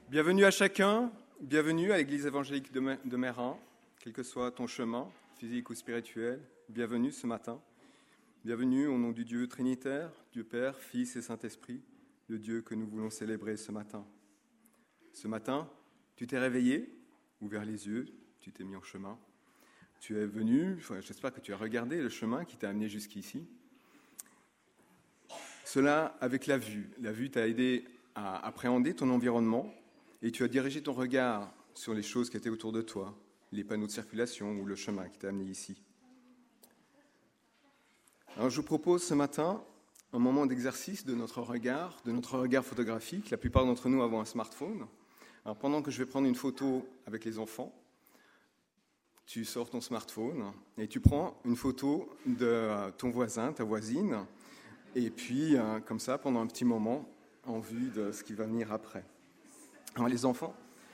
Bienvenue à chacun, bienvenue à l'Église évangélique de Meyrin, quel que soit ton chemin, physique ou spirituel, bienvenue ce matin. Bienvenue au nom du Dieu Trinitaire, Dieu Père, Fils et Saint-Esprit, le Dieu que nous voulons célébrer ce matin. Ce matin, tu t'es réveillé, ouvert les yeux, tu t'es mis en chemin. Tu es venu, j'espère que tu as regardé le chemin qui t'a amené jusqu'ici. Cela avec la vue. La vue t'a aidé à appréhender ton environnement et tu as dirigé ton regard sur les choses qui étaient autour de toi, les panneaux de circulation ou le chemin qui t'a amené ici. Alors je vous propose ce matin un moment d'exercice de notre regard photographique. La plupart d'entre nous avons un smartphone. Alors pendant que je vais prendre une photo avec les enfants, tu sors ton smartphone et tu prends une photo de ton voisin, ta voisine, et puis comme ça, pendant un petit moment, en vue de ce qui va venir après. Alors les enfants,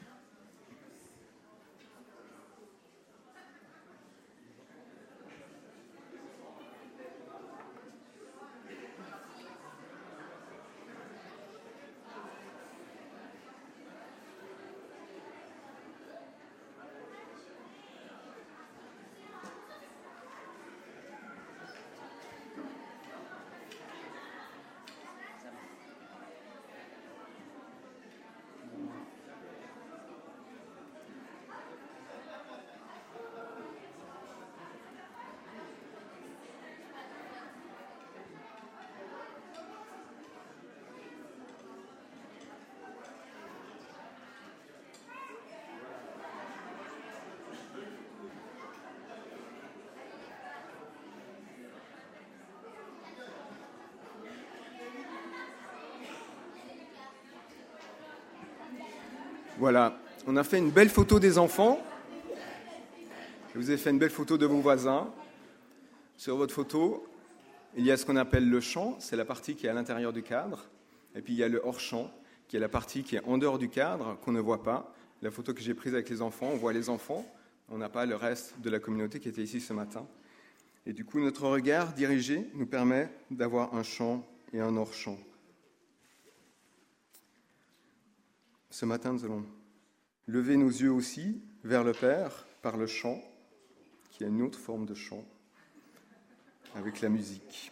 voilà, on a fait une belle photo des enfants. Vous avez fait une belle photo de vos voisins. Sur votre photo, il y a ce qu'on appelle le champ, c'est la partie qui est à l'intérieur du cadre. Et puis il y a le hors-champ, qui est la partie qui est en dehors du cadre, qu'on ne voit pas. La photo que j'ai prise avec les enfants, on voit les enfants. On n'a pas le reste de la communauté qui était ici ce matin. Et du coup, notre regard dirigé nous permet d'avoir un champ et un hors-champ. Ce matin, nous allons lever nos yeux aussi vers le Père par le chant, qui est une autre forme de chant, avec la musique.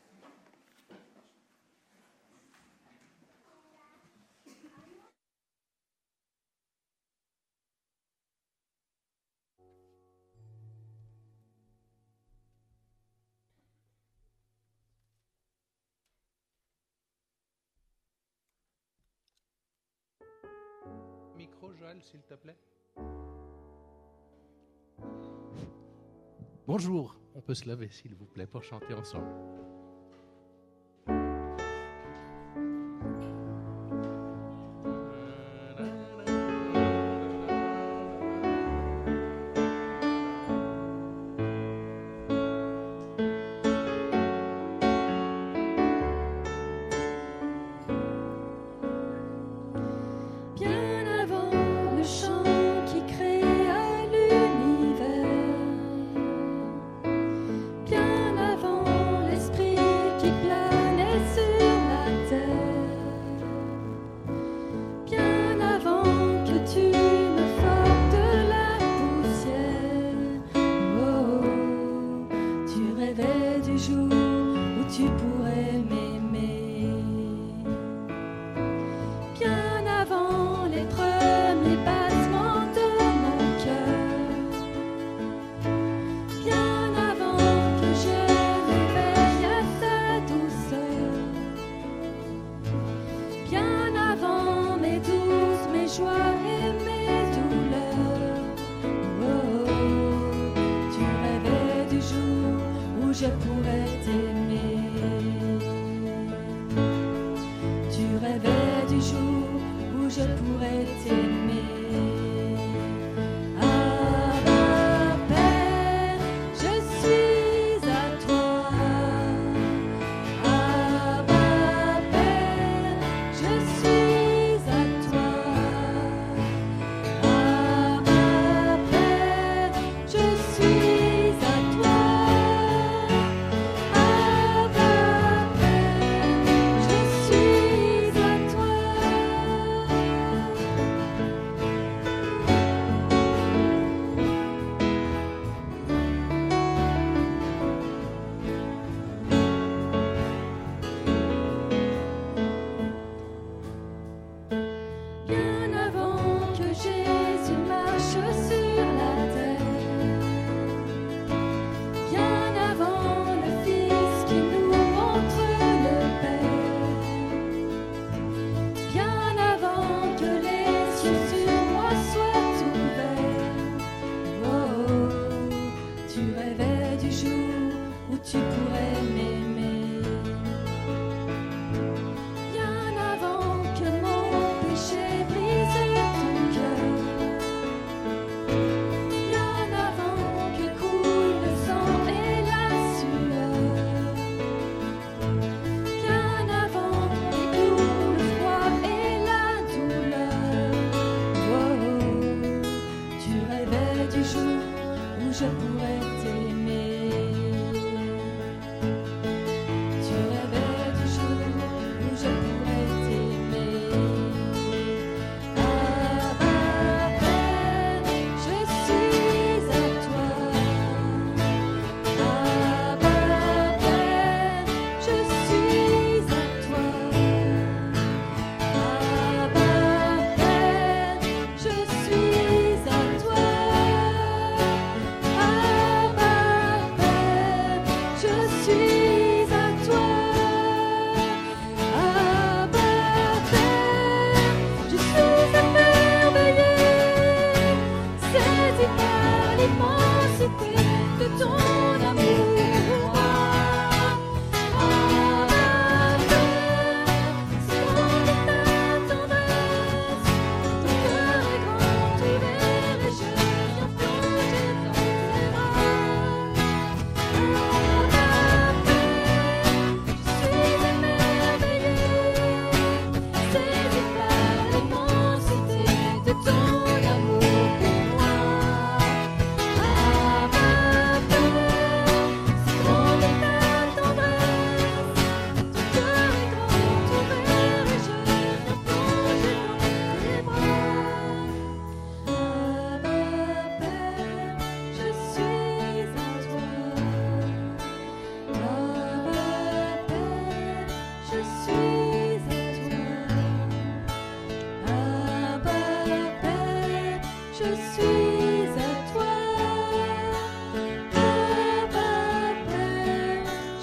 Micro, Joël, s'il te plaît. Bonjour, on peut se lever, s'il vous plaît, pour chanter ensemble.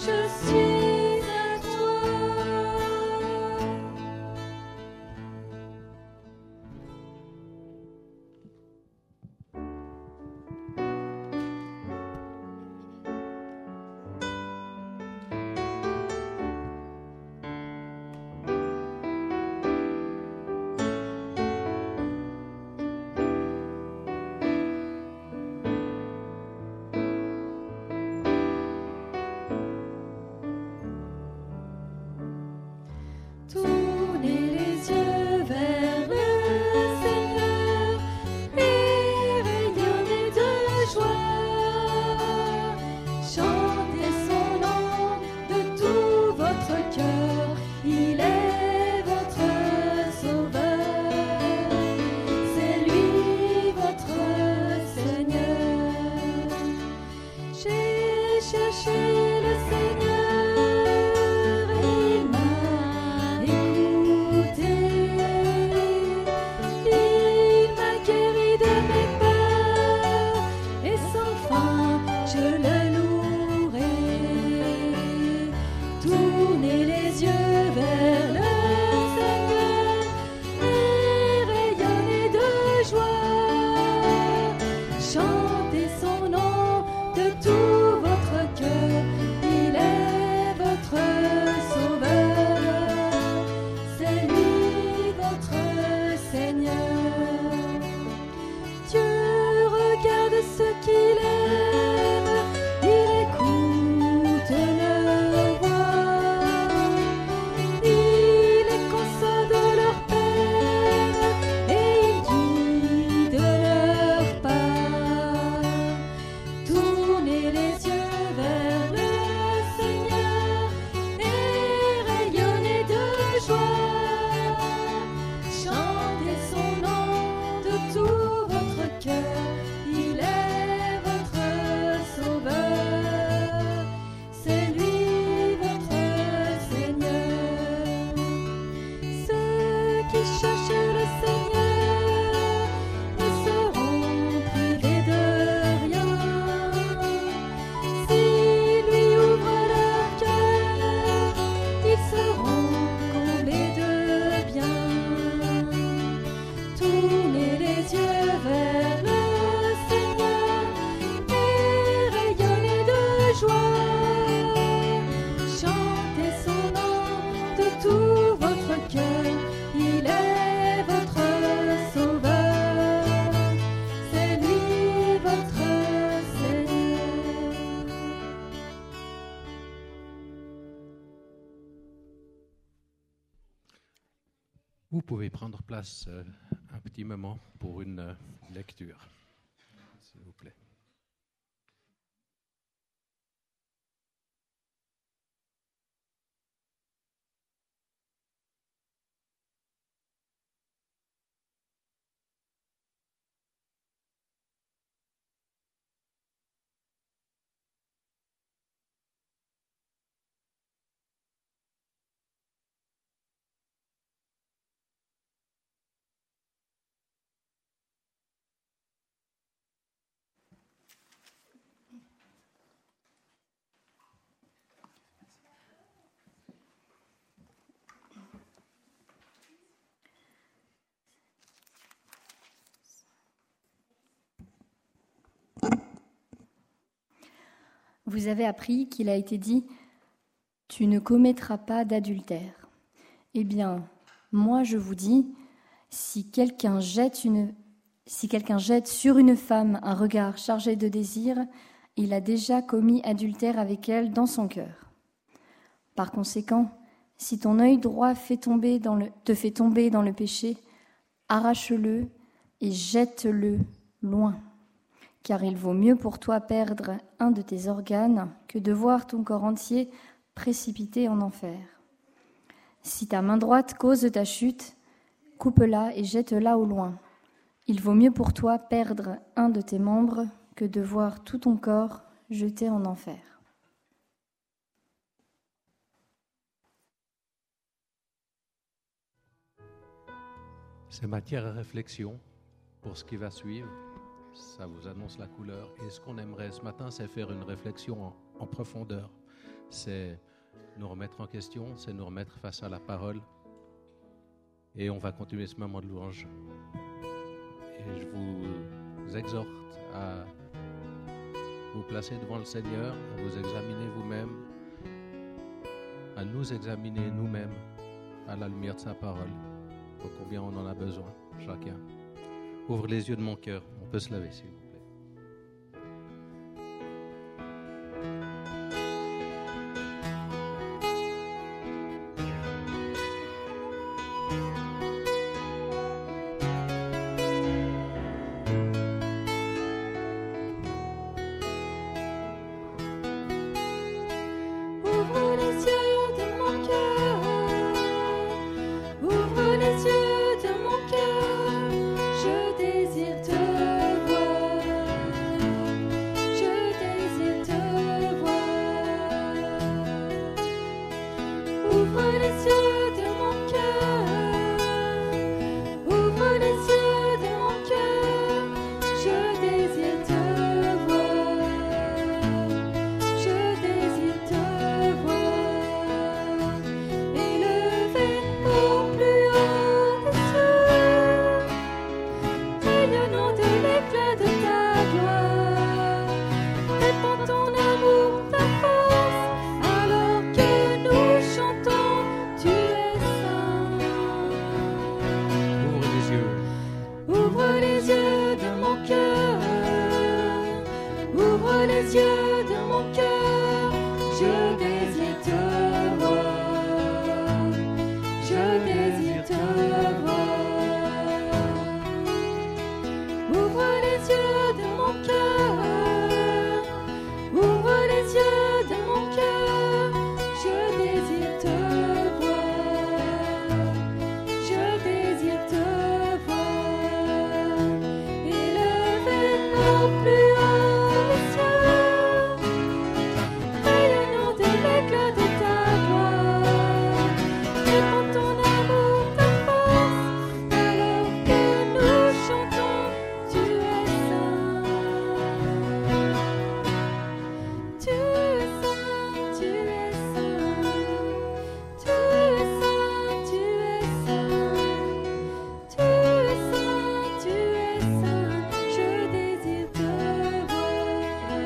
je suis à toi. Tournez les yeux vers le Seigneur et rayonnez de joie. Chantez son nom de tout votre cœur, il est votre sauveur. C'est lui votre Seigneur. J'ai cherché le Seigneur. Chantez son nom de tout votre cœur, il est votre sauveur, c'est lui votre Seigneur. Dieu regarde ceux qu'il aime, il écoute leur voix, il les console de leur peine et il guide leur pas. Tournez les yeux vers le Seigneur et rayonnez de joie. Chantez son nom de tout votre cœur, il est votre sauveur, c'est lui votre Seigneur. Ceux qui cherchent le Seigneur ne seront privés de rien. S'il lui ouvre leur cœur, ils seront comblés de bien. Tournez les yeux vers le Seigneur et rayonnez de joie. Chantez son nom de tout votre cœur, il est votre sauveur, c'est lui votre Seigneur. Vous pouvez prendre place un petit moment pour une lecture, s'il vous plaît. Vous avez appris qu'il a été dit « Tu ne commettras pas d'adultère ». Eh bien, moi je vous dis, si quelqu'un jette sur une femme un regard chargé de désir, il a déjà commis adultère avec elle dans son cœur. Par conséquent, si ton œil droit te fait tomber dans le péché, arrache-le et jette-le loin. Car il vaut mieux pour toi perdre un de tes organes que de voir ton corps entier précipité en enfer. Si ta main droite cause ta chute, coupe-la et jette-la au loin. Il vaut mieux pour toi perdre un de tes membres que de voir tout ton corps jeté en enfer. C'est matière à réflexion pour ce qui va suivre. Ça vous annonce la couleur. Et ce qu'on aimerait ce matin, c'est faire une réflexion en profondeur c'est nous remettre en question, c'est nous remettre face à la parole. Et on va continuer ce moment de louange. Et je vous exhorte à vous placer devant le Seigneur, à vous examiner vous-même, à nous examiner nous-mêmes à la lumière de sa parole. Pour combien on en a besoin, chacun. Ouvre les yeux de mon cœur. On peut se lever, s'il vous plaît. Ouvre les yeux de mon cœur, ouvre les yeux de mon cœur, je désire te voir, je désire te voir. Ouvre les yeux de mon cœur, ouvre les yeux de mon cœur, je désire te voir, je désire te voir. Élevé au plus haut des cieux, rayonnant de l'éclat de ta gloire, répand ton amour, ta force, alors que nous chantons, tu es saint. Ouvre les yeux. Ouvre les yeux de mon cœur, ouvre les yeux de mon cœur, je désire te voir, je désire te voir. Ouvre les yeux de mon cœur, ouvre les yeux de mon cœur, je désire te voir, je désire te voir. Élevé au plus haut des cieux, rayonnant de l'éclat de ta gloire, répand ton amour, ta force, alors que nous chantons, tu es saint. Tu es saint, tu es saint, tu es saint, tu es saint, tu es saint, tu es saint, je désire te voir.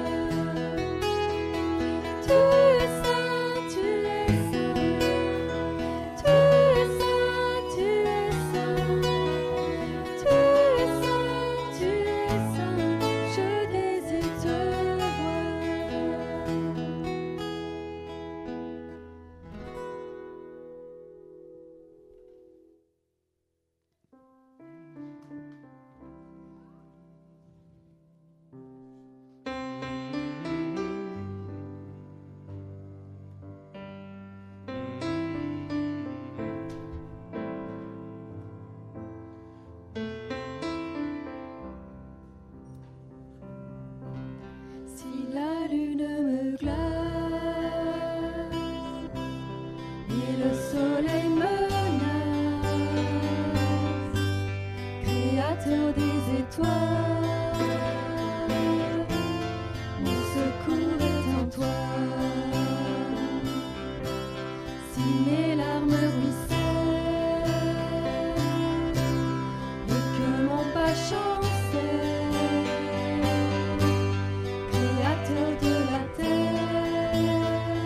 Tu es saint, tu es saint, tu es saint, tu es saint, tu es saint, tu es saint, je désire te voir. Si la lune me glace et le soleil menace, Créateur des étoiles, mon secours est en toi. Si mes larmes ruissellent et que mon pas chancelle, Créateur de la terre,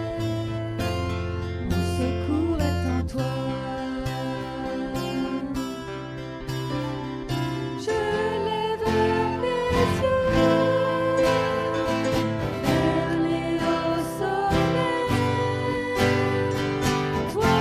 mon secours est en toi. Je lève mes yeux vers les hauts sommets, toi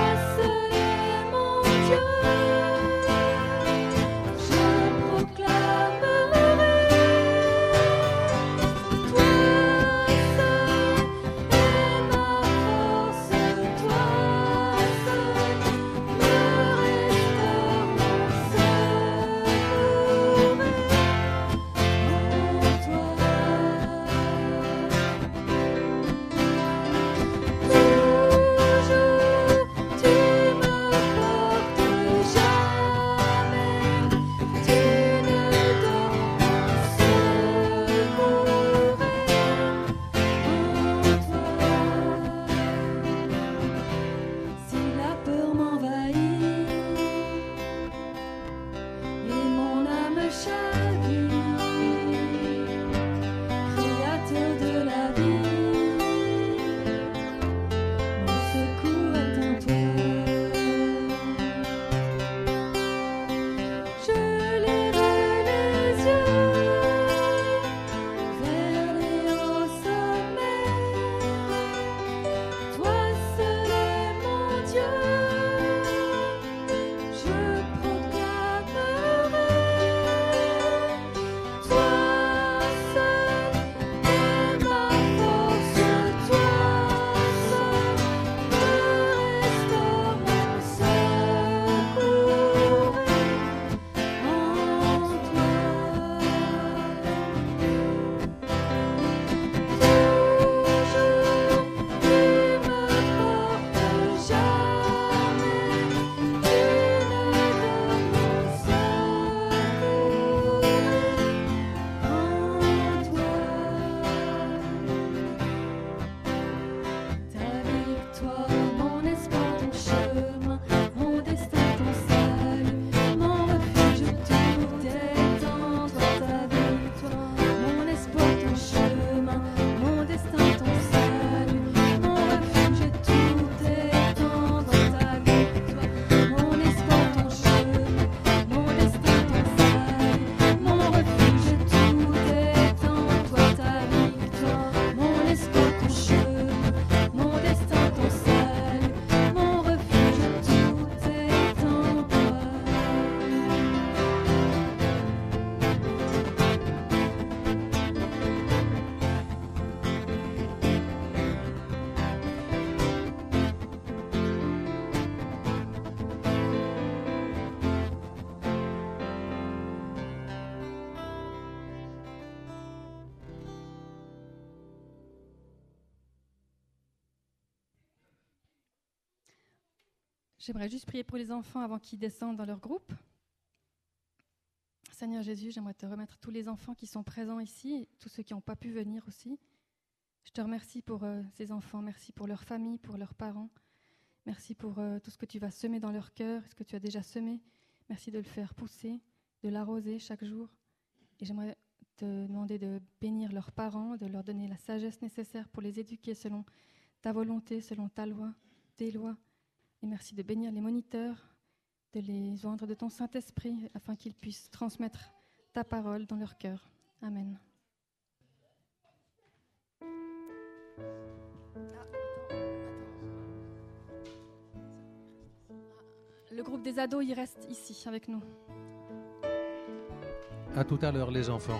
J'aimerais juste prier pour les enfants avant qu'ils descendent dans leur groupe. Seigneur Jésus, j'aimerais te remettre tous les enfants qui sont présents ici, et tous ceux qui n'ont pas pu venir aussi. Je te remercie pour ces enfants, merci pour leur famille, pour leurs parents. Merci pour tout ce que tu vas semer dans leur cœur, ce que tu as déjà semé. Merci de le faire pousser, de l'arroser chaque jour. Et j'aimerais te demander de bénir leurs parents, de leur donner la sagesse nécessaire pour les éduquer selon ta volonté, selon ta loi, tes lois. Et merci de bénir les moniteurs, de les oindre de ton Saint-Esprit afin qu'ils puissent transmettre ta parole dans leur cœur. Amen. Le groupe des ados, il reste ici avec nous. À tout à l'heure, les enfants.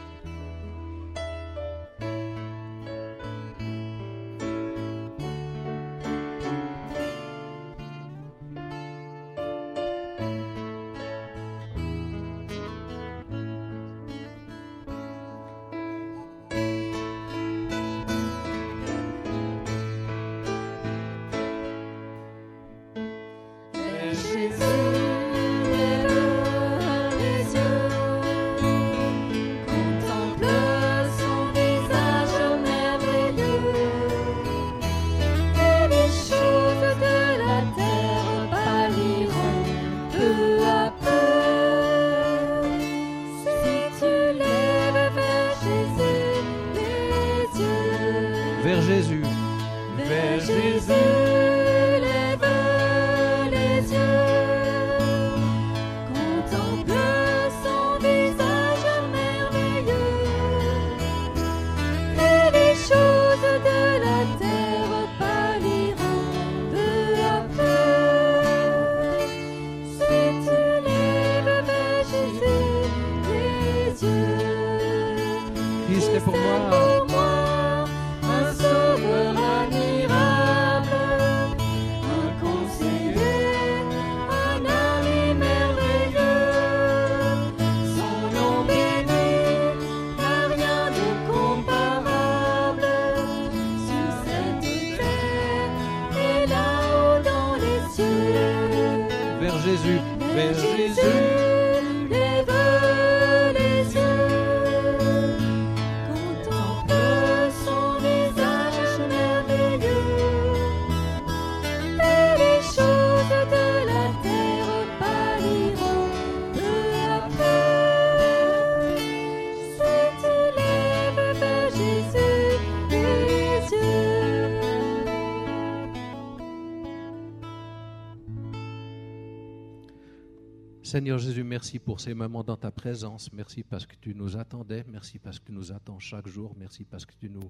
Seigneur Jésus, merci pour ces moments dans ta présence. Merci parce que tu nous attendais. Merci parce que tu nous attends chaque jour. Merci parce que tu nous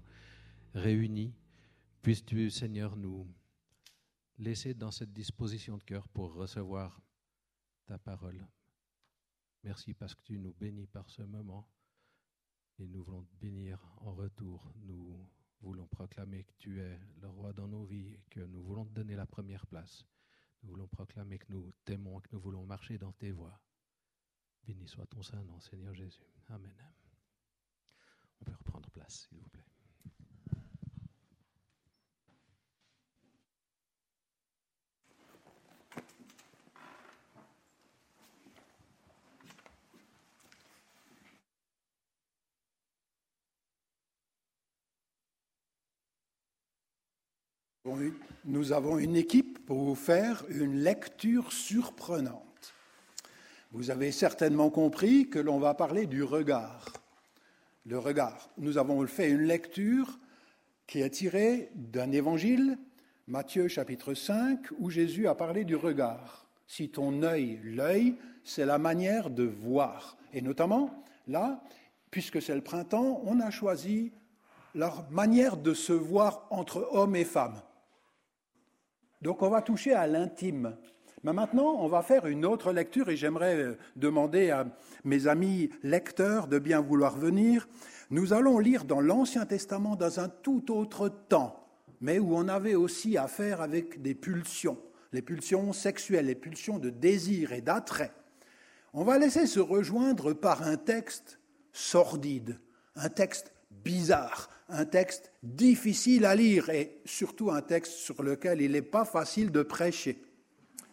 réunis. Puisses-tu, Seigneur, nous laisser dans cette disposition de cœur pour recevoir ta parole. Merci parce que tu nous bénis par ce moment. Et nous voulons te bénir en retour. Nous voulons proclamer que tu es le roi dans nos vies et que nous voulons te donner la première place. Nous voulons proclamer que nous t'aimons, que nous voulons marcher dans tes voies. Béni soit ton saint nom, Seigneur Jésus. Amen. On peut reprendre place, s'il vous plaît. Nous avons une équipe pour vous faire une lecture surprenante. Vous avez certainement compris que l'on va parler du regard. Le regard. Nous avons fait une lecture qui est tirée d'un évangile, Matthieu chapitre 5, où Jésus a parlé du regard. Si ton œil, l'œil, c'est la manière de voir. Et notamment, là, puisque c'est le printemps, on a choisi leur manière de se voir entre hommes et femmes. Donc on va toucher à l'intime. Mais maintenant, on va faire une autre lecture et j'aimerais demander à mes amis lecteurs de bien vouloir venir. Nous allons lire dans l'Ancien Testament dans un tout autre temps, mais où on avait aussi affaire avec des pulsions, les pulsions sexuelles, les pulsions de désir et d'attrait. On va laisser se rejoindre par un texte sordide, un texte bizarre, un texte difficile à lire et surtout un texte sur lequel il n'est pas facile de prêcher.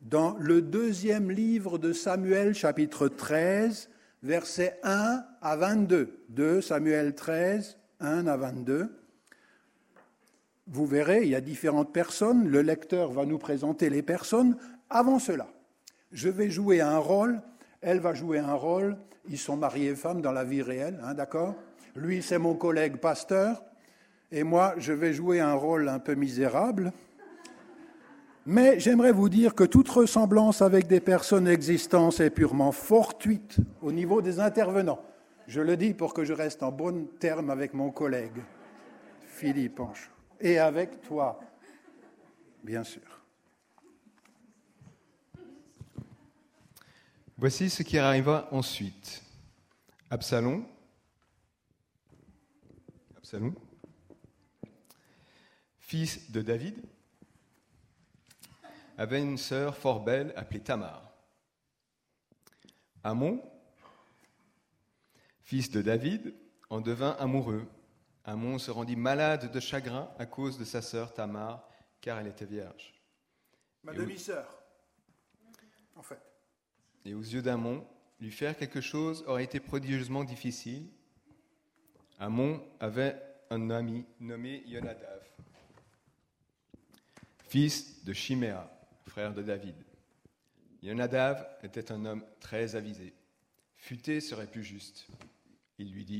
dans le 2e livre de Samuel, chapitre 13, versets 1 à 22. 2 Samuel 13, 1 à 22. Vous verrez, il y a différentes personnes. Le lecteur va nous présenter les personnes. Avant cela, je vais jouer un rôle, elle va jouer un rôle. Ils sont mariés et femmes dans la vie réelle, d'accord ? Lui, c'est mon collègue pasteur. Et moi, je vais jouer un rôle un peu misérable. Mais j'aimerais vous dire que toute ressemblance avec des personnes existantes est purement fortuite au niveau des intervenants. Je le dis pour que je reste en bon terme avec mon collègue, Philippe Anchot. Et avec toi, bien sûr. Voici ce qui arriva ensuite. Absalom, fils de David, avait une sœur fort belle appelée Tamar. Amnon, fils de David, en devint amoureux. Amnon se rendit malade de chagrin à cause de sa sœur Tamar, car elle était vierge. Ma demi-sœur, en fait. Et aux yeux d'Amnon, lui faire quelque chose aurait été prodigieusement difficile. Amnon avait un ami nommé Yonadav, fils de Shiméa, frère de David. Yonadav était un homme très avisé. Futé serait plus juste. Il lui dit :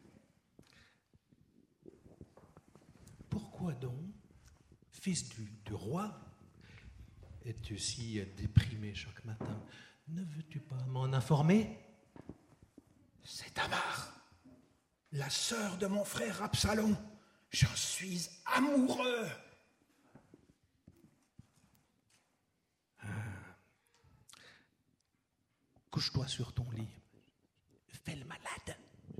« Pourquoi donc, fils du roi, es-tu si déprimé chaque matin ? Ne veux-tu pas m'en informer ? C'est Tamar, la sœur de mon frère Absalom. J'en suis amoureux. » Couche-toi sur ton lit. Fais le malade.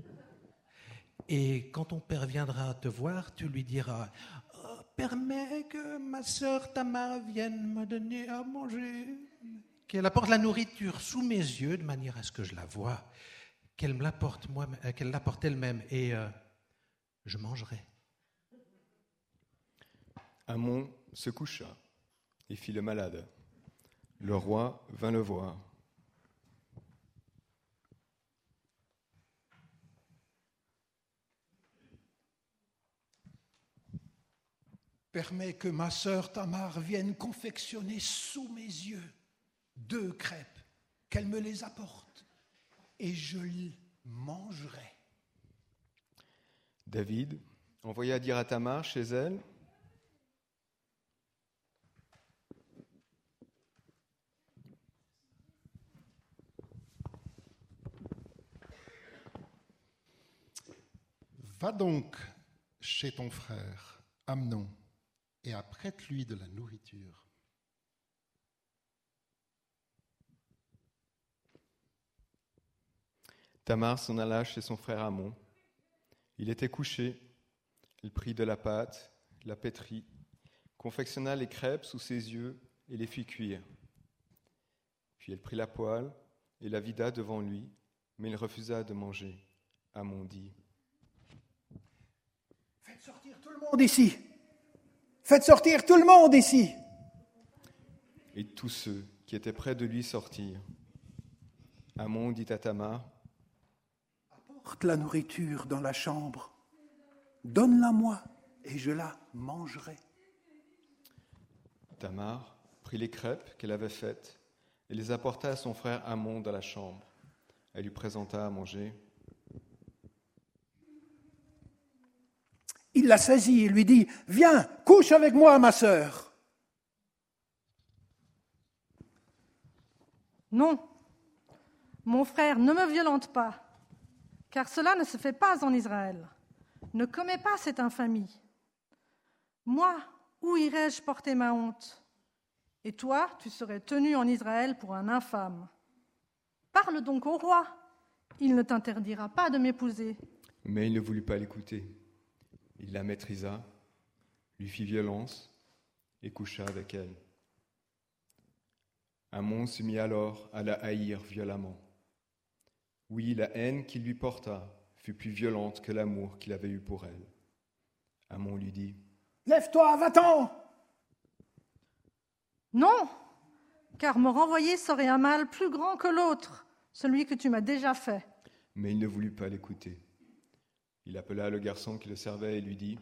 Et quand ton père viendra te voir, tu lui diras « Oh, permets que ma sœur Tamar vienne me donner à manger. Qu'elle apporte la nourriture sous mes yeux de manière à ce que je la voie. Qu'elle me l'apporte qu'elle l'apporte elle-même et je mangerai. » Amnon se coucha et fit le malade. Le roi vint le voir. Permets que ma sœur Tamar vienne confectionner sous mes yeux 2 crêpes, qu'elle me les apporte, et je les mangerai. David envoya dire à Tamar chez elle : Va donc chez ton frère Amnon et apprête-lui de la nourriture. Tamar s'en alla chez son frère Amnon. Il était couché. Elle prit de la pâte, la pétrit, confectionna les crêpes sous ses yeux et les fit cuire. Puis elle prit la poêle et la vida devant lui, mais il refusa de manger. Amnon dit : Faites sortir tout le monde ici. Faites sortir tout le monde ici. Et tous ceux qui étaient près de lui sortirent. Amnon dit à Tamar : Apporte la nourriture dans la chambre. Donne-la-moi et je la mangerai. Tamar prit les crêpes qu'elle avait faites et les apporta à son frère Amnon dans la chambre. Elle lui présenta à manger. Il la saisit et lui dit : Viens, couche avec moi, ma sœur. Non, mon frère, ne me violente pas, car cela ne se fait pas en Israël. Ne commets pas cette infamie. Moi, où irais-je porter ma honte ? Et toi, tu serais tenu en Israël pour un infâme. Parle donc au roi, il ne t'interdira pas de m'épouser. Mais il ne voulut pas l'écouter. Il la maîtrisa, lui fit violence et coucha avec elle. Amnon se mit alors à la haïr violemment. Oui, la haine qu'il lui porta fut plus violente que l'amour qu'il avait eu pour elle. Amnon lui dit : Lève-toi, va-t'en. Non, car me renvoyer serait un mal plus grand que l'autre, celui que tu m'as déjà fait. » Mais il ne voulut pas l'écouter. Il appela le garçon qui le servait et lui dit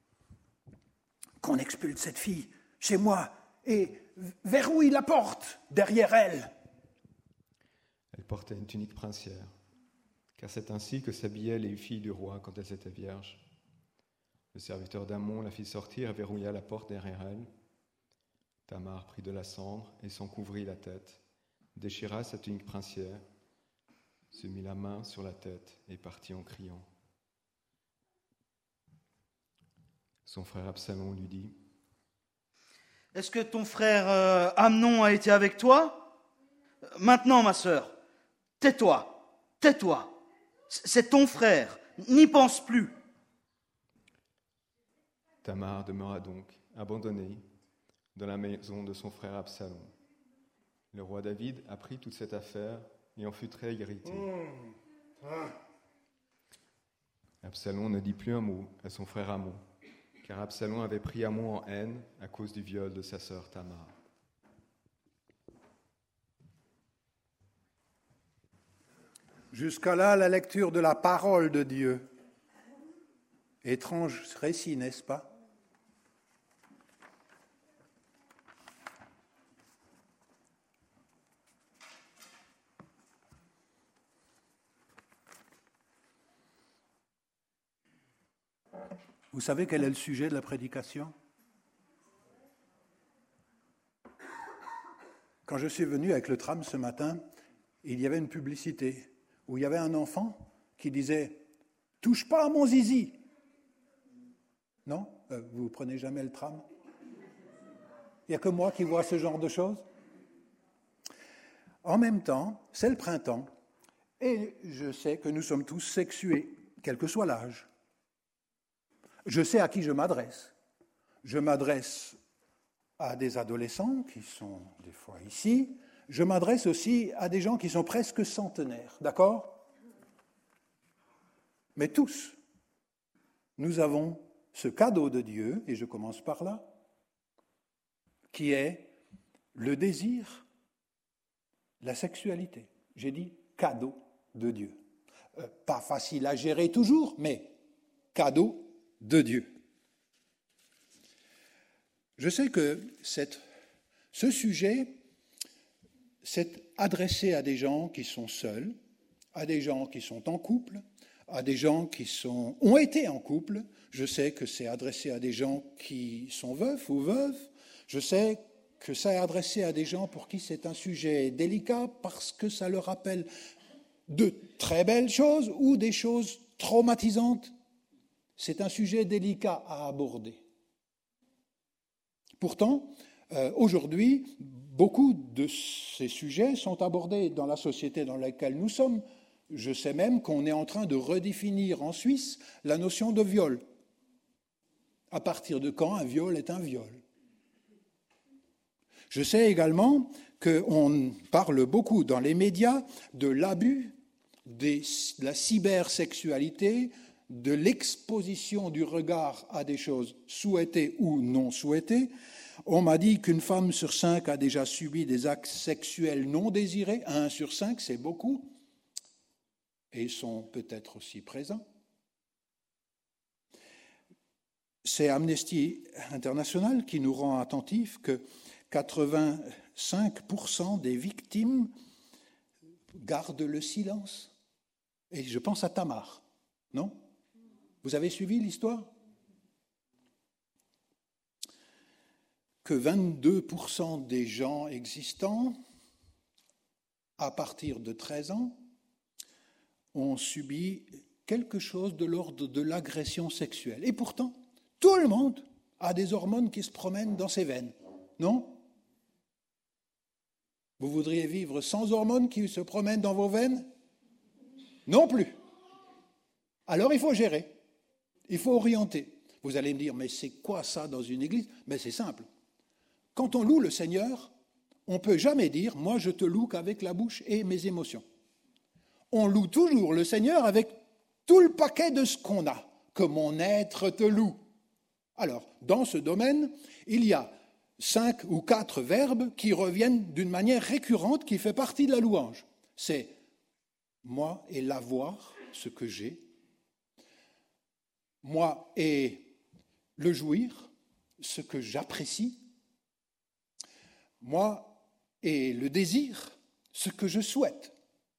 « Qu'on expulse cette fille chez moi et verrouille la porte derrière elle. » Elle portait une tunique princière, car c'est ainsi que s'habillaient les filles du roi quand elles étaient vierges. Le serviteur d'Amon la fit sortir et verrouilla la porte derrière elle. Tamar prit de la cendre et s'en couvrit la tête, déchira sa tunique princière, se mit la main sur la tête et partit en criant. Son frère Absalom lui dit « Est-ce que ton frère Amnon a été avec toi ? Maintenant, ma sœur, tais-toi, tais-toi. C'est ton frère, n'y pense plus. » Tamar demeura donc abandonnée dans la maison de son frère Absalom. Le roi David apprit toute cette affaire et en fut très irrité. Absalom ne dit plus un mot à son frère Amnon, car Absalom avait pris Amnon en haine à cause du viol de sa sœur Tamar. Jusqu'à là, la lecture de la parole de Dieu. Étrange récit, n'est-ce pas ? Vous savez quel est le sujet de la prédication ? Quand je suis venu avec le tram ce matin, il y avait une publicité où il y avait un enfant qui disait « Touche pas à mon zizi !» Non ? Vous ne prenez jamais le tram ? Il n'y a que moi qui vois ce genre de choses ? En même temps, c'est le printemps, et je sais que nous sommes tous sexués, quel que soit l'âge. Je sais à qui je m'adresse. Je m'adresse à des adolescents qui sont des fois ici. Je m'adresse aussi à des gens qui sont presque centenaires, d'accord ? Mais tous, nous avons ce cadeau de Dieu, et je commence par là, qui est le désir, la sexualité. J'ai dit cadeau de Dieu. Pas facile à gérer toujours, mais cadeau de Dieu. Je sais que ce sujet s'est adressé à des gens qui sont seuls, à des gens qui sont en couple, à des gens qui ont été en couple. Je sais que c'est adressé à des gens qui sont veufs ou veuves. Je sais que ça est adressé à des gens pour qui c'est un sujet délicat parce que ça leur rappelle de très belles choses ou des choses traumatisantes. C'est un sujet délicat à aborder. Pourtant, aujourd'hui, beaucoup de ces sujets sont abordés dans la société dans laquelle nous sommes. Je sais même qu'on est en train de redéfinir en Suisse la notion de viol. À partir de quand un viol est un viol ? Je sais également qu'on parle beaucoup dans les médias de l'abus, de la cybersexualité, de l'exposition du regard à des choses souhaitées ou non souhaitées. On m'a dit qu'une femme sur 5 a déjà subi des actes sexuels non désirés. 1 sur 5, c'est beaucoup. Et ils sont peut-être aussi présents. C'est Amnesty International qui nous rend attentifs que 85% des victimes gardent le silence. Et je pense à Tamar, non ? Vous avez suivi l'histoire ? Que 22% des gens existants, à partir de 13 ans, ont subi quelque chose de l'ordre de l'agression sexuelle. Et pourtant, tout le monde a des hormones qui se promènent dans ses veines, non ? Vous voudriez vivre sans hormones qui se promènent dans vos veines ? Non plus. Alors il faut gérer, il faut orienter. Vous allez me dire, mais c'est quoi ça dans une église ? Mais c'est simple. Quand on loue le Seigneur, on ne peut jamais dire « moi je te loue qu'avec la bouche et mes émotions ». On loue toujours le Seigneur avec tout le paquet de ce qu'on a, que mon être te loue. Alors, dans ce domaine, il y a 5 ou 4 verbes qui reviennent d'une manière récurrente qui fait partie de la louange. C'est moi et l'avoir, ce que j'ai. Moi et le jouir, ce que j'apprécie. Moi et le désir, ce que je souhaite.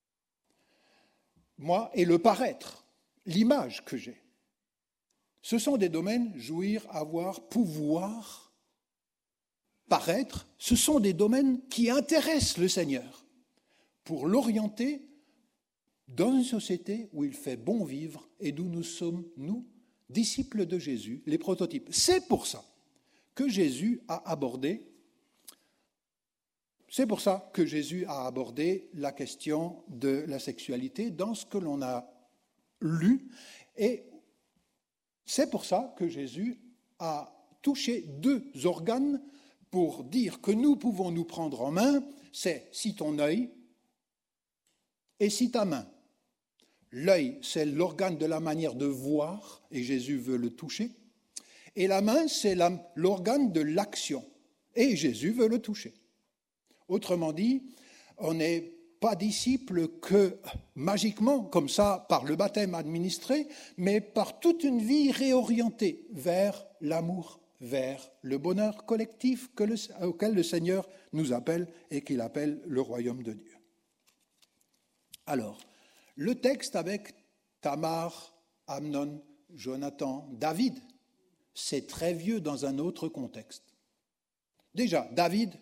Moi et le paraître, l'image que j'ai. Ce sont des domaines, jouir, avoir, pouvoir, paraître, ce sont des domaines qui intéressent le Seigneur pour l'orienter dans une société où il fait bon vivre et d'où nous sommes, nous, disciples de Jésus, les prototypes. C'est pour ça que Jésus a abordé la question de la sexualité dans ce que l'on a lu. Et c'est pour ça que Jésus a touché 2 organes pour dire que nous pouvons nous prendre en main. C'est si ton œil et si ta main. L'œil, c'est l'organe de la manière de voir, et Jésus veut le toucher. Et la main, c'est l'organe de l'action, et Jésus veut le toucher. Autrement dit, on n'est pas disciple que magiquement, comme ça, par le baptême administré, mais par toute une vie réorientée vers l'amour, vers le bonheur collectif auquel le Seigneur nous appelle et qu'il appelle le royaume de Dieu. Alors, le texte avec Tamar, Amnon, Jonathan, David, c'est très vieux dans un autre contexte. Déjà, David,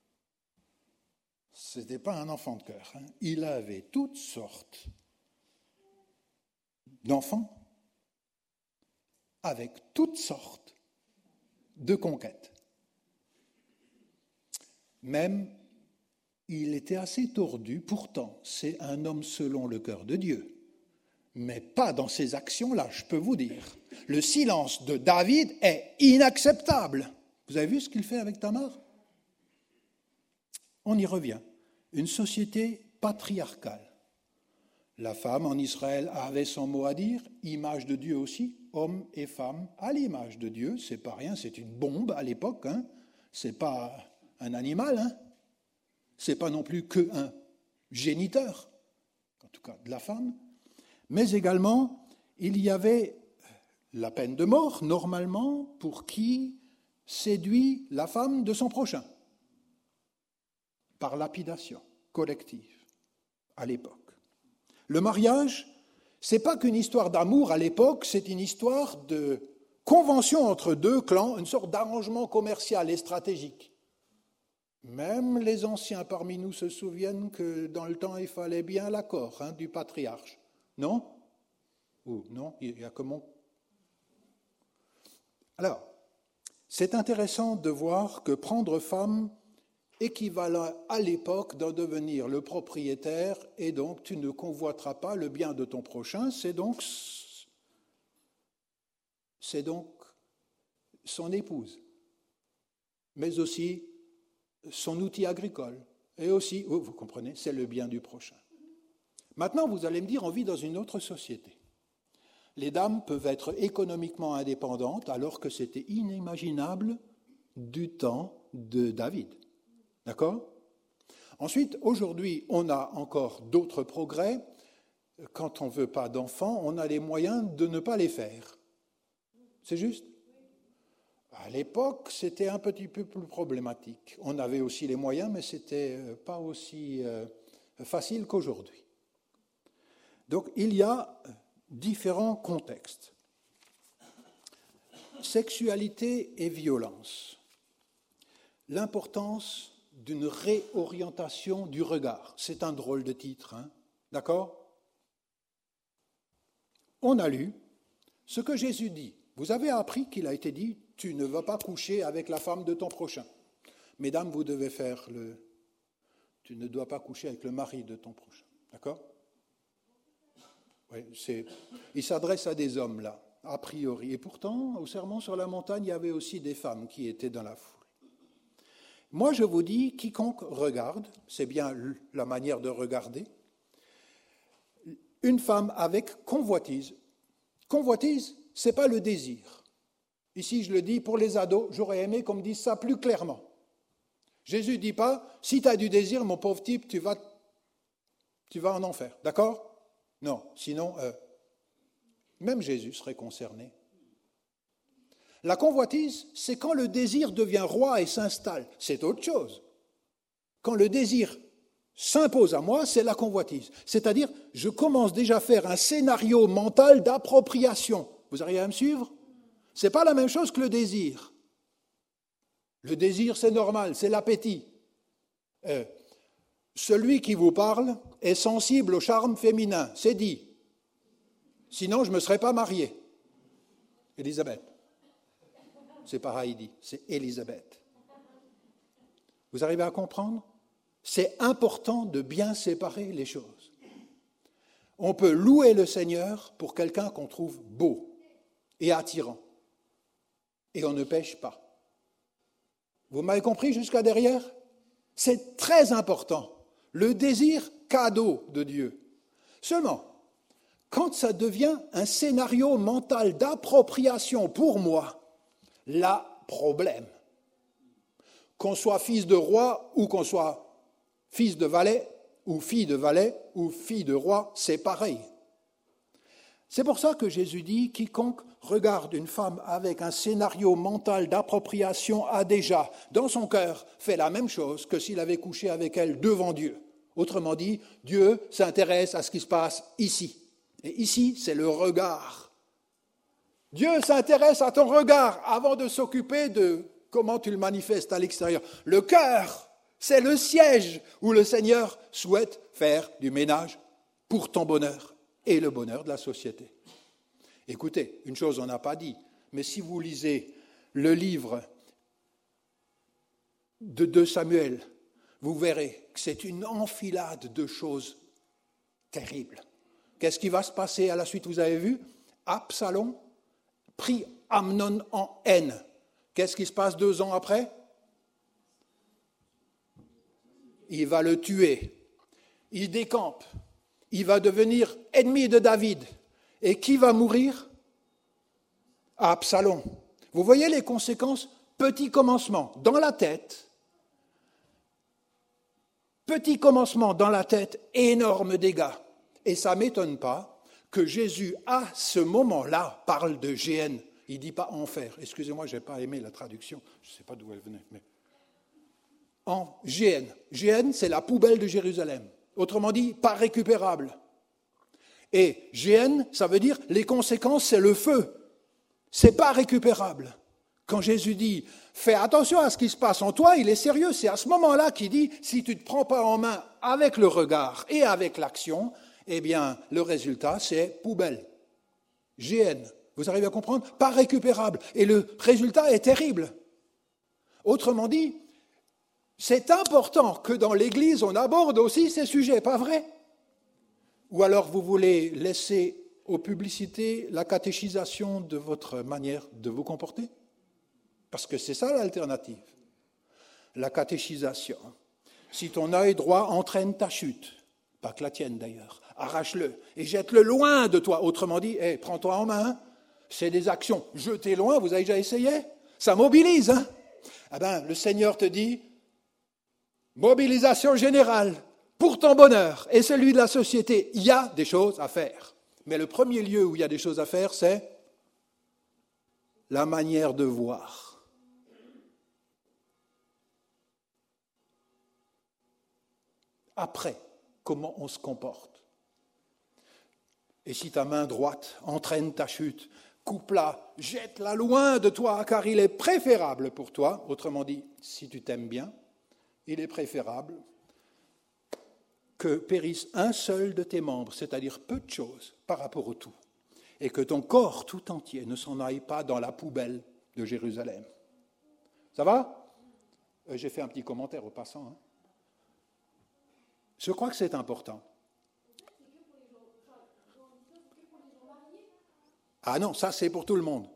ce n'était pas un enfant de cœur. Il avait toutes sortes d'enfants avec toutes sortes de conquêtes. Même, il était assez tordu, pourtant, c'est un homme selon le cœur de Dieu. Mais pas dans ces actions-là, je peux vous dire. Le silence de David est inacceptable. Vous avez vu ce qu'il fait avec Tamar ? On y revient. Une société patriarcale. La femme en Israël avait son mot à dire, image de Dieu aussi, hommes et femmes à l'image de Dieu, c'est pas rien, c'est une bombe à l'époque, c'est pas un animal, c'est pas non plus qu'un géniteur, en tout cas de la femme, mais également il y avait la peine de mort, normalement, pour qui séduit la femme de son prochain, par lapidation collective à l'époque. Le mariage, ce n'est pas qu'une histoire d'amour à l'époque, c'est une histoire de convention entre 2 clans, une sorte d'arrangement commercial et stratégique. Même les anciens parmi nous se souviennent que dans le temps, il fallait bien l'accord du patriarche. Non ? Ou non, il y a comment ? Alors, c'est intéressant de voir que prendre femme équivalent à l'époque d'en devenir le propriétaire, et donc tu ne convoiteras pas le bien de ton prochain, c'est donc son épouse, mais aussi son outil agricole, et aussi, vous comprenez, c'est le bien du prochain. Maintenant, vous allez me dire, on vit dans une autre société. Les dames peuvent être économiquement indépendantes, alors que c'était inimaginable du temps de David. D'accord ? Ensuite, aujourd'hui, on a encore d'autres progrès. Quand on ne veut pas d'enfants, on a les moyens de ne pas les faire. C'est juste ? À l'époque, c'était un petit peu plus problématique. On avait aussi les moyens, mais ce n'était pas aussi facile qu'aujourd'hui. Donc, il y a différents contextes. Sexualité et violence. L'importance d'une réorientation du regard. C'est un drôle de titre, d'accord ? On a lu ce que Jésus dit. Vous avez appris qu'il a été dit, tu ne vas pas coucher avec la femme de ton prochain. Mesdames, vous devez faire tu ne dois pas coucher avec le mari de ton prochain, d'accord ? Oui, il s'adresse à des hommes, là, a priori. Et pourtant, au Sermon sur la montagne, il y avait aussi des femmes qui étaient dans la foule. Moi, je vous dis, quiconque regarde, c'est bien la manière de regarder, une femme avec convoitise. Convoitise, ce n'est pas le désir. Ici, je le dis pour les ados, j'aurais aimé qu'on me dise ça plus clairement. Jésus ne dit pas, si tu as du désir, mon pauvre type, tu vas en enfer. D'accord? Non, sinon, même Jésus serait concerné. La convoitise, c'est quand le désir devient roi et s'installe. C'est autre chose. Quand le désir s'impose à moi, c'est la convoitise. C'est-à-dire, je commence déjà à faire un scénario mental d'appropriation. Vous arrivez à me suivre? Ce n'est pas la même chose que le désir. Le désir, c'est normal, c'est l'appétit. Celui qui vous parle est sensible au charme féminin, c'est dit. Sinon, je ne me serais pas marié. Élisabeth. C'est pas Heidi, c'est Élisabeth. Vous arrivez à comprendre? C'est important de bien séparer les choses. On peut louer le Seigneur pour quelqu'un qu'on trouve beau et attirant. Et on ne pêche pas. Vous m'avez compris jusqu'à derrière? C'est très important. Le désir, cadeau de Dieu. Seulement, quand ça devient un scénario mental d'appropriation pour moi, là, problème. Qu'on soit fils de roi ou qu'on soit fils de valet ou fille de roi, c'est pareil. C'est pour ça que Jésus dit, quiconque regarde une femme avec un scénario mental d'appropriation a déjà, dans son cœur, fait la même chose que s'il avait couché avec elle devant Dieu. Autrement dit, Dieu s'intéresse à ce qui se passe ici. Et ici, c'est le regard. Dieu s'intéresse à ton regard avant de s'occuper de comment tu le manifestes à l'extérieur. Le cœur, c'est le siège où le Seigneur souhaite faire du ménage pour ton bonheur et le bonheur de la société. Écoutez, une chose on n'a pas dit, mais si vous lisez le livre de 2 Samuel, vous verrez que c'est une enfilade de choses terribles. Qu'est-ce qui va se passer à la suite? Vous avez vu? Absalom prit Amnon en haine. Qu'est-ce qui se passe 2 ans après? Il va le tuer. Il décampe. Il va devenir ennemi de David. Et qui va mourir? Absalom. Vous voyez les conséquences? Petit commencement dans la tête. Petit commencement dans la tête, énorme dégâts. Et ça ne m'étonne pas que Jésus, à ce moment-là, parle de géhenne. Il ne dit pas enfer. Excusez-moi, je n'ai pas aimé la traduction. Je ne sais pas d'où elle venait. Mais... En géhenne. Géhenne, c'est la poubelle de Jérusalem. Autrement dit, pas récupérable. Et géhenne, ça veut dire les conséquences, c'est le feu. C'est pas récupérable. Quand Jésus dit « Fais attention à ce qui se passe en toi », il est sérieux. C'est à ce moment-là qu'il dit « Si tu ne te prends pas en main avec le regard et avec l'action, eh bien, le résultat, c'est poubelle. Géhenne. » Vous arrivez à comprendre? Pas récupérable. Et le résultat est terrible. Autrement dit, c'est important que dans l'Église, on aborde aussi ces sujets, pas vrai? Ou alors vous voulez laisser aux publicités la catéchisation de votre manière de vous comporter? Parce que c'est ça l'alternative. La catéchisation. Si ton œil droit entraîne ta chute, pas que la tienne d'ailleurs, arrache-le et jette-le loin de toi. Autrement dit, prends-toi en main. C'est des actions. Jeter loin, vous avez déjà essayé? Ça mobilise. Hein? Eh bien, le Seigneur te dit, mobilisation générale pour ton bonheur et celui de la société. Il y a des choses à faire. Mais le premier lieu où il y a des choses à faire, c'est la manière de voir. Après, comment on se comporte. Et si ta main droite entraîne ta chute, coupe-la, jette-la loin de toi, car il est préférable pour toi, autrement dit, si tu t'aimes bien, il est préférable que périsse un seul de tes membres, c'est-à-dire peu de choses par rapport au tout, et que ton corps tout entier ne s'en aille pas dans la poubelle de Jérusalem. Ça va? J'ai fait un petit commentaire au passant. Hein. Je crois que c'est important. Ah non, ça c'est pour tout le monde.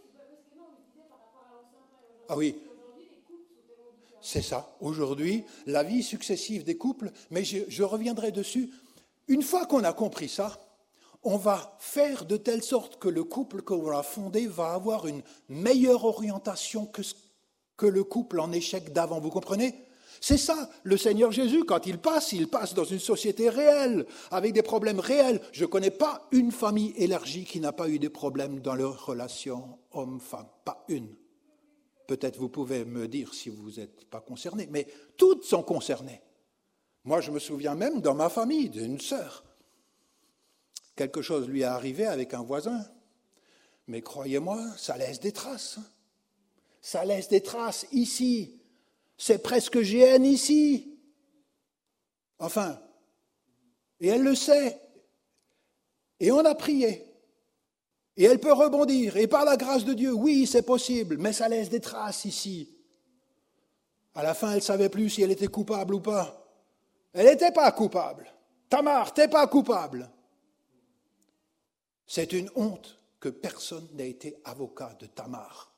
Ah oui, c'est ça. Aujourd'hui, la vie successive des couples, mais je reviendrai dessus. Une fois qu'on a compris ça, on va faire de telle sorte que le couple qu'on va fonder va avoir une meilleure orientation que le couple en échec d'avant. Vous comprenez? C'est ça, le Seigneur Jésus, quand il passe dans une société réelle, avec des problèmes réels. Je ne connais pas une famille élargie qui n'a pas eu des problèmes dans leur relation homme-femme. Pas une. Peut-être vous pouvez me dire si vous n'êtes pas concerné, mais toutes sont concernées. Moi, je me souviens même dans ma famille d'une sœur. Quelque chose lui est arrivé avec un voisin. Mais croyez-moi, ça laisse des traces. Ça laisse des traces ici. C'est presque GN ici. Enfin, et elle le sait. Et on a prié. Et elle peut rebondir. Et par la grâce de Dieu, oui, c'est possible, mais ça laisse des traces ici. À la fin, elle ne savait plus si elle était coupable ou pas. Elle n'était pas coupable. Tamar, t'es pas coupable. C'est une honte que personne n'ait été avocat de Tamar.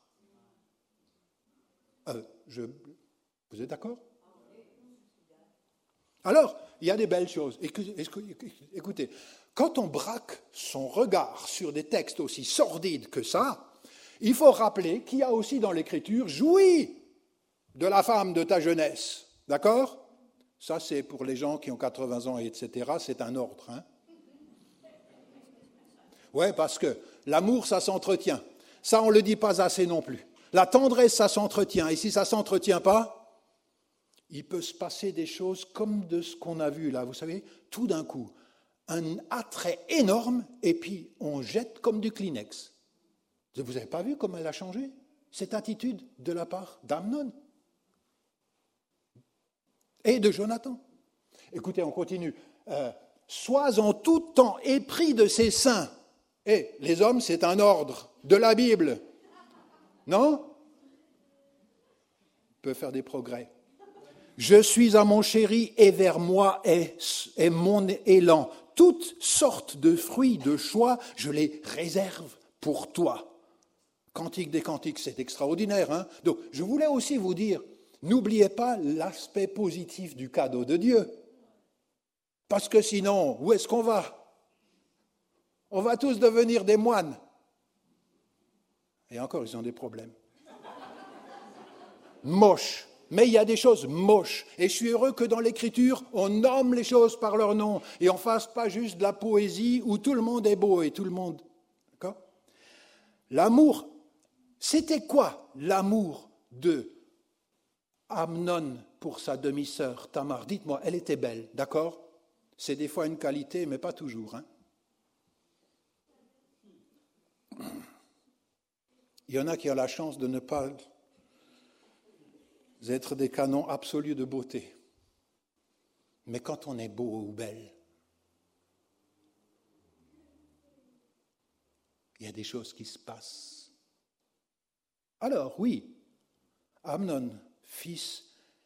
Vous êtes d'accord? Alors, il y a des belles choses. Écoutez, quand on braque son regard sur des textes aussi sordides que ça, il faut rappeler qu'il y a aussi dans l'Écriture « jouis de la femme de ta jeunesse ». D'accord? Ça, c'est pour les gens qui ont 80 ans, etc. C'est un ordre. Hein? Oui, parce que l'amour, ça s'entretient. Ça, on ne le dit pas assez non plus. La tendresse, ça s'entretient. Et si ça ne s'entretient pas, il peut se passer des choses comme de ce qu'on a vu là. Vous savez, tout d'un coup, un attrait énorme, et puis on jette comme du Kleenex. Vous n'avez pas vu comment elle a changé, cette attitude de la part d'Amnon et de Jonathan. Écoutez, on continue. Sois en tout temps épris de ses saints. Et les hommes, c'est un ordre de la Bible. Non? On peut faire des progrès. Je suis à mon chéri et vers moi est mon élan. Toutes sortes de fruits de choix, je les réserve pour toi. Cantique des cantiques, c'est extraordinaire. Hein? Donc, je voulais aussi vous dire, n'oubliez pas l'aspect positif du cadeau de Dieu. Parce que sinon, où est-ce qu'on va? On va tous devenir des moines. Et encore, ils ont des problèmes. Moches. Mais il y a des choses moches. Et je suis heureux que dans l'Écriture, on nomme les choses par leur nom. Et on ne fasse pas juste de la poésie où tout le monde est beau et tout le monde... D'accord? L'amour, c'était quoi l'amour de Amnon pour sa demi-sœur Tamar? Dites-moi, elle était belle, d'accord? C'est des fois une qualité, mais pas toujours. Hein? Il y en a qui ont la chance de ne pas être des canons absolus de beauté. Mais quand on est beau ou belle, il y a des choses qui se passent. Alors, oui, Amnon, fils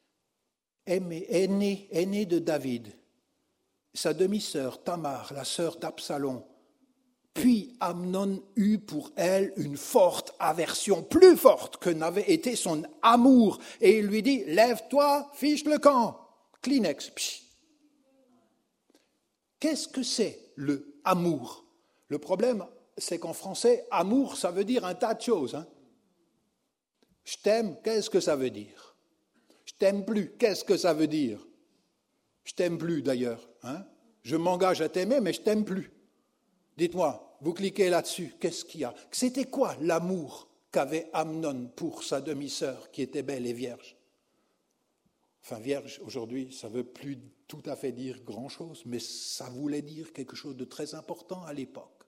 aîné de David, sa demi-sœur Tamar, la sœur d'Absalom, puis Amnon eut pour elle une forte aversion, plus forte que n'avait été son amour. Et il lui dit, lève-toi, fiche le camp. Kleenex. Psh. Qu'est-ce que c'est le amour? Le problème, c'est qu'en français, amour, ça veut dire un tas de choses. Hein? Je t'aime, qu'est-ce que ça veut dire? Je t'aime plus, qu'est-ce que ça veut dire? Je t'aime plus d'ailleurs. Hein? Je m'engage à t'aimer, mais je t'aime plus. Dites-moi, vous cliquez là-dessus, qu'est-ce qu'il y a? C'était quoi l'amour qu'avait Amnon pour sa demi-sœur qui était belle et vierge? Enfin, vierge, aujourd'hui, ça ne veut plus tout à fait dire grand-chose, mais ça voulait dire quelque chose de très important à l'époque.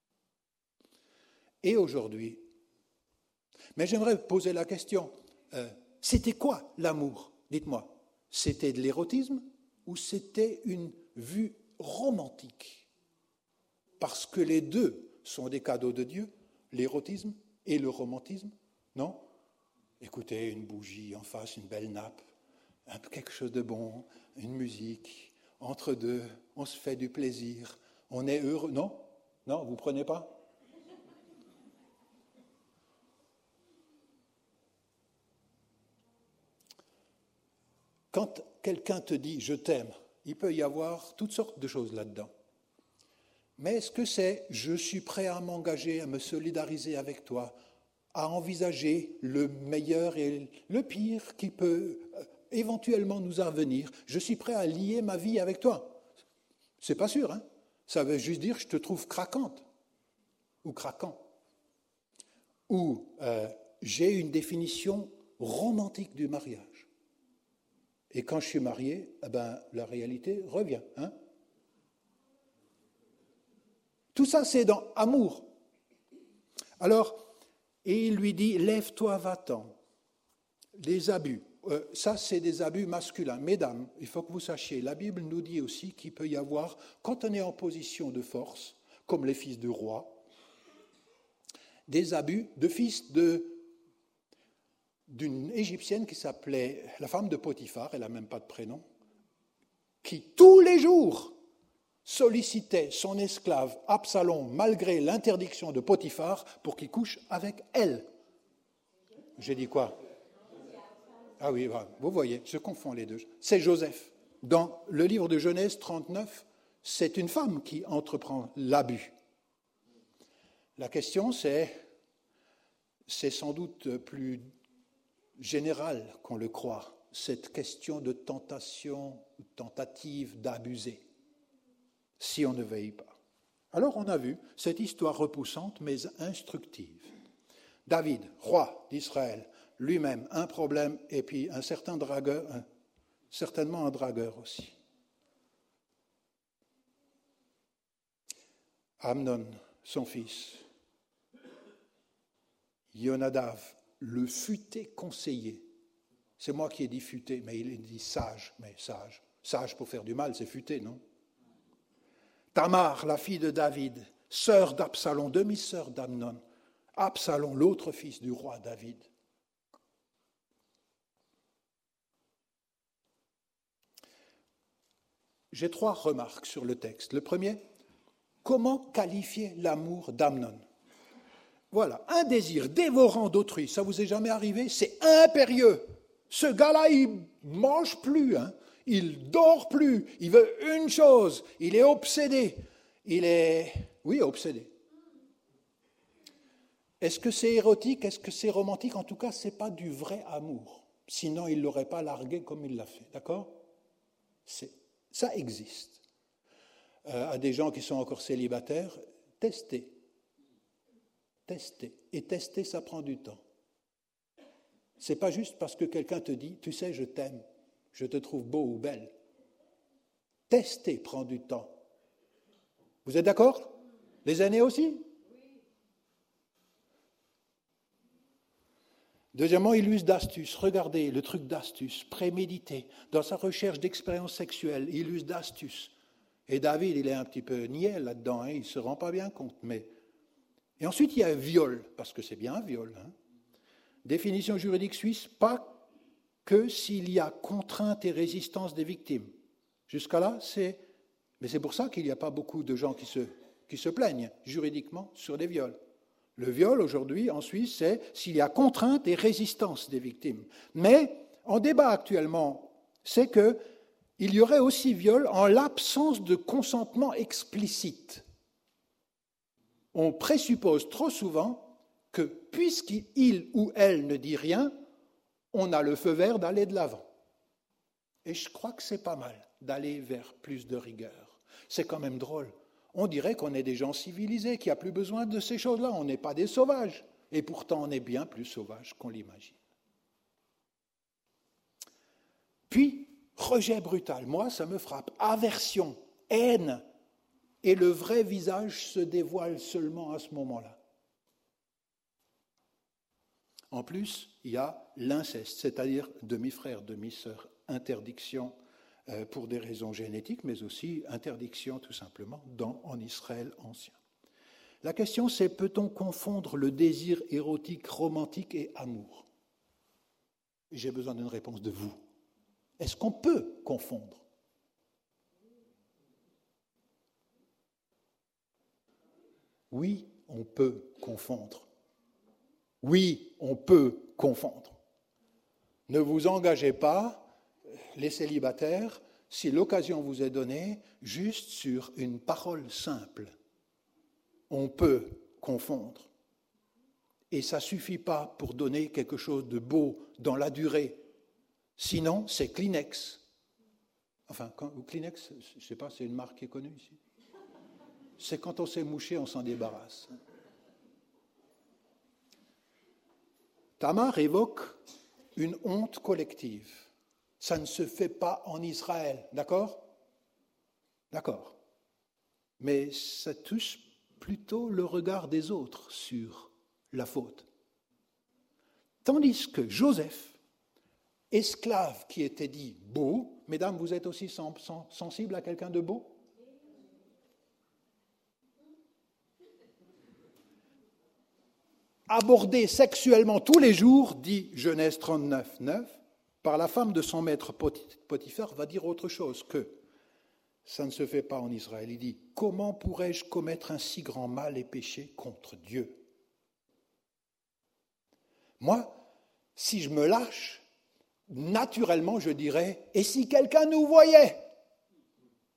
Et aujourd'hui? Mais j'aimerais poser la question, c'était quoi l'amour? Dites-moi, c'était de l'érotisme ou c'était une vue romantique? Parce que les deux sont des cadeaux de Dieu, l'érotisme et le romantisme, non? Écoutez, une bougie en face, une belle nappe, quelque chose de bon, une musique, entre deux, on se fait du plaisir, on est heureux, non? Non, vous ne prenez pas? Quand quelqu'un te dit « je t'aime », il peut y avoir toutes sortes de choses là-dedans. Mais est-ce que c'est « je suis prêt à m'engager, à me solidariser avec toi, à envisager le meilleur et le pire qui peut éventuellement nous advenir, je suis prêt à lier ma vie avec toi. C'est pas sûr, hein? Ça veut juste dire je te trouve craquante ou craquant. Ou j'ai une définition romantique du mariage. Et quand je suis marié, eh ben, la réalité revient. Hein? Tout ça, c'est dans amour. Alors, et il lui dit, lève-toi, va-t'en. Les abus, ça c'est des abus masculins. Mesdames, il faut que vous sachiez, la Bible nous dit aussi qu'il peut y avoir, quand on est en position de force, comme les fils du roi, des abus de fils d'une Égyptienne qui s'appelait la femme de Potiphar, elle n'a même pas de prénom, qui tous les jours sollicitait son esclave Absalom malgré l'interdiction de Potiphar pour qu'il couche avec elle. J'ai dit quoi? Ah oui, vous voyez, je confonds les deux. C'est Joseph. Dans le livre de Genèse 39, c'est une femme qui entreprend l'abus. La question, c'est sans doute plus général qu'on le croit, cette question de tentation, tentative d'abuser, si on ne veille pas. Alors on a vu cette histoire repoussante mais instructive. David, roi d'Israël, lui-même un problème et puis un certain dragueur, certainement un dragueur aussi. Amnon, son fils. Yonadav, le futé conseiller. C'est moi qui ai dit futé, mais il est dit sage, mais sage. Sage pour faire du mal, c'est futé, non? Tamar, la fille de David, sœur d'Absalom, demi-sœur d'Amnon. Absalom, l'autre fils du roi David. J'ai 3 remarques sur le texte. Le premier, comment qualifier l'amour d'Amnon? Voilà, un désir dévorant d'autrui, ça vous est jamais arrivé? C'est impérieux. Ce gars-là, il mange plus, hein. Il dort plus, il veut une chose, il est obsédé. Obsédé. Est-ce que c'est érotique? Est-ce que c'est romantique? En tout cas, ce n'est pas du vrai amour. Sinon, il ne l'aurait pas largué comme il l'a fait, d'accord? Ça existe. À des gens qui sont encore célibataires, testez. Et tester, ça prend du temps. Ce n'est pas juste parce que quelqu'un te dit, tu sais, je t'aime, je te trouve beau ou belle. Tester prend du temps. Vous êtes d'accord? Les aînés aussi? Deuxièmement, il use d'astuces. Regardez le truc d'astuce, prémédité. Dans sa recherche d'expérience sexuelle, il use d'astuces. Et David, il est un petit peu niais là-dedans, hein, il ne se rend pas bien compte. Et ensuite, il y a un viol, parce que c'est bien un viol. Hein. Définition juridique suisse, pas que s'il y a contrainte et résistance des victimes. Jusqu'à là, mais c'est pour ça qu'il n'y a pas beaucoup de gens qui se plaignent juridiquement sur des viols. Le viol, aujourd'hui, en Suisse, c'est s'il y a contrainte et résistance des victimes. Mais, en débat actuellement, c'est qu'il y aurait aussi viol en l'absence de consentement explicite. On présuppose trop souvent que, puisqu'il ou elle ne dit rien, on a le feu vert d'aller de l'avant. Et je crois que c'est pas mal d'aller vers plus de rigueur. C'est quand même drôle. On dirait qu'on est des gens civilisés, qu'il n'y a plus besoin de ces choses-là. On n'est pas des sauvages. Et pourtant, on est bien plus sauvages qu'on l'imagine. Puis, rejet brutal. Moi, ça me frappe. Aversion, haine. Et le vrai visage se dévoile seulement à ce moment-là. En plus, il y a l'inceste, c'est-à-dire demi-frère, demi-sœur, interdiction pour des raisons génétiques, mais aussi interdiction tout simplement en Israël ancien. La question, c'est peut-on confondre le désir érotique, romantique et amour? J'ai besoin d'une réponse de vous. Est-ce qu'on peut confondre? Oui, on peut confondre. Oui, on peut confondre. Ne vous engagez pas, les célibataires, si l'occasion vous est donnée, juste sur une parole simple. On peut confondre. Et ça ne suffit pas pour donner quelque chose de beau dans la durée. Sinon, c'est Kleenex. Enfin, Kleenex, je ne sais pas, c'est une marque qui est connue ici. C'est quand on s'est mouché, on s'en débarrasse. Tamar évoque une honte collective. Ça ne se fait pas en Israël, d'accord ? D'accord. Mais ça touche plutôt le regard des autres sur la faute. Tandis que Joseph, esclave qui était dit beau, mesdames, vous êtes aussi sensibles à quelqu'un de beau ? Abordé sexuellement tous les jours, dit Genèse 39, 9, par la femme de son maître Potiphar, va dire autre chose que ça ne se fait pas en Israël. Il dit, comment pourrais-je commettre un si grand mal et péché contre Dieu ? Moi, si je me lâche, naturellement, je dirais, et si quelqu'un nous voyait ? Non ?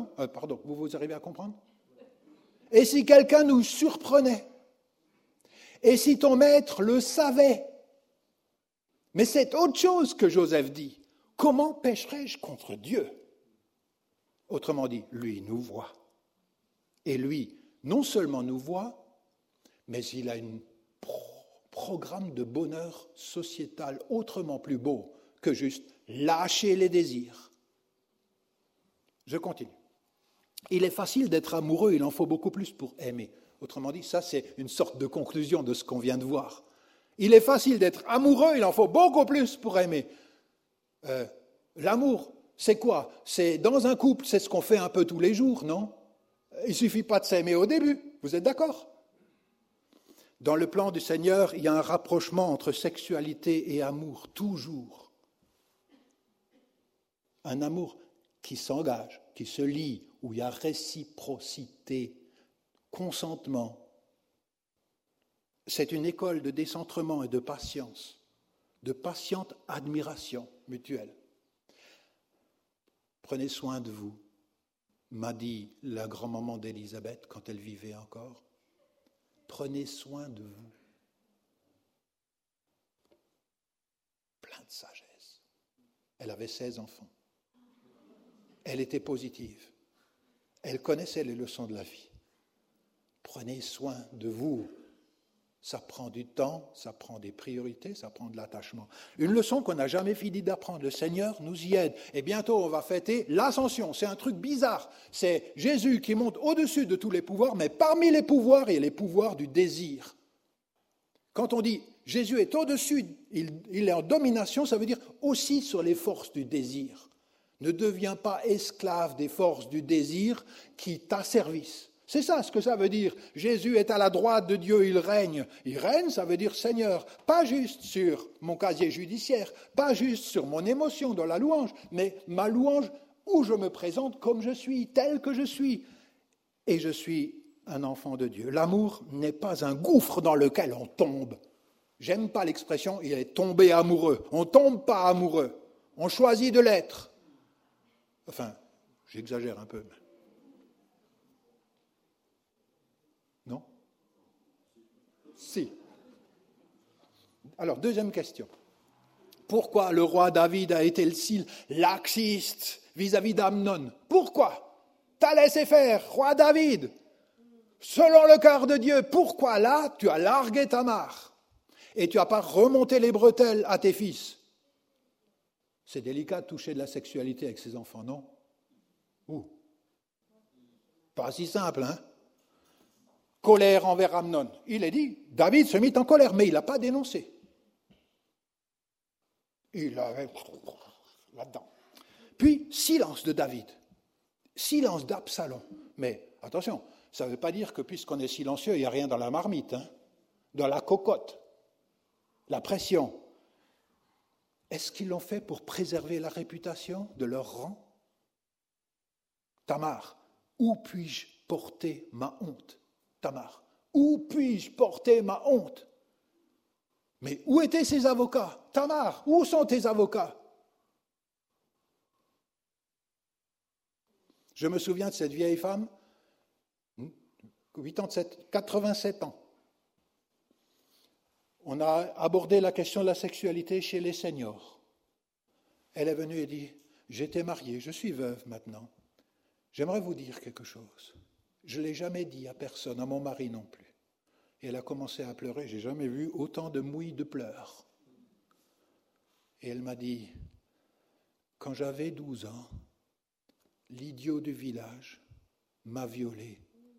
Pardon, vous arrivez à comprendre ? Et si quelqu'un nous surprenait ? Et si ton maître le savait ? Mais c'est autre chose que Joseph dit. Comment pécherais-je contre Dieu ? Autrement dit, lui nous voit. Et lui, non seulement nous voit, mais il a un programme de bonheur sociétal autrement plus beau que juste lâcher les désirs. Je continue. Il est facile d'être amoureux, il en faut beaucoup plus pour aimer. Autrement dit, ça c'est une sorte de conclusion de ce qu'on vient de voir. Il est facile d'être amoureux, il en faut beaucoup plus pour aimer. L'amour, c'est quoi ? C'est dans un couple, c'est ce qu'on fait un peu tous les jours, non ? Il ne suffit pas de s'aimer au début, vous êtes d'accord ? Dans le plan du Seigneur, il y a un rapprochement entre sexualité et amour, toujours. Un amour qui s'engage, qui se lie, où il y a réciprocité, consentement. C'est une école de décentrement et de patience, de patiente admiration mutuelle. Prenez soin de vous, m'a dit la grand-maman d'Élisabeth quand elle vivait encore. Prenez soin de vous. Plein de sagesse. Elle avait 16 enfants. Elle était positive. Elle connaissait les leçons de la vie. Prenez soin de vous. Ça prend du temps, ça prend des priorités, ça prend de l'attachement. Une leçon qu'on n'a jamais fini d'apprendre. Le Seigneur nous y aide. Et bientôt, on va fêter l'Ascension. C'est un truc bizarre. C'est Jésus qui monte au-dessus de tous les pouvoirs, mais parmi les pouvoirs, il y a les pouvoirs du désir. Quand on dit Jésus est au-dessus, il est en domination, ça veut dire aussi sur les forces du désir. Ne deviens pas esclave des forces du désir qui t'asservissent. C'est ça ce que ça veut dire. Jésus est à la droite de Dieu, il règne. Il règne, ça veut dire Seigneur, pas juste sur mon casier judiciaire, pas juste sur mon émotion dans la louange, mais ma louange où je me présente comme je suis, tel que je suis. Et je suis un enfant de Dieu. L'amour n'est pas un gouffre dans lequel on tombe. J'aime pas l'expression, il est tombé amoureux. On tombe pas amoureux. On choisit de l'être. Enfin, j'exagère un peu. Non ? Si. Alors, deuxième question. Pourquoi le roi David a été si laxiste vis-à-vis d'Amnon ? Pourquoi ? T'as laissé faire, roi David, selon le cœur de Dieu. Pourquoi là, tu as largué Tamar et tu n'as pas remonté les bretelles à tes fils ? C'est délicat de toucher de la sexualité avec ses enfants, non ? Pas si simple, hein ? Colère envers Amnon. Il est dit, David se mit en colère, mais il n'a pas dénoncé. Il avait là-dedans. Puis, silence de David. Silence d'Absalom. Mais attention, ça ne veut pas dire que puisqu'on est silencieux, il n'y a rien dans la marmite, hein, dans la cocotte, la pression. Est-ce qu'ils l'ont fait pour préserver la réputation de leur rang ? Tamar, où puis-je porter ma honte ? Tamar, où puis-je porter ma honte ? Mais où étaient ses avocats ? Tamar, où sont tes avocats ? Je me souviens de cette vieille femme, 87 ans. On a abordé la question de la sexualité chez les seniors. Elle est venue et dit, j'étais mariée, je suis veuve maintenant. J'aimerais vous dire quelque chose. Je ne l'ai jamais dit à personne, à mon mari non plus. Et elle a commencé à pleurer. Je n'ai jamais vu autant de mouilles de pleurs. Et elle m'a dit, quand j'avais 12 ans, l'idiot du village m'a violée.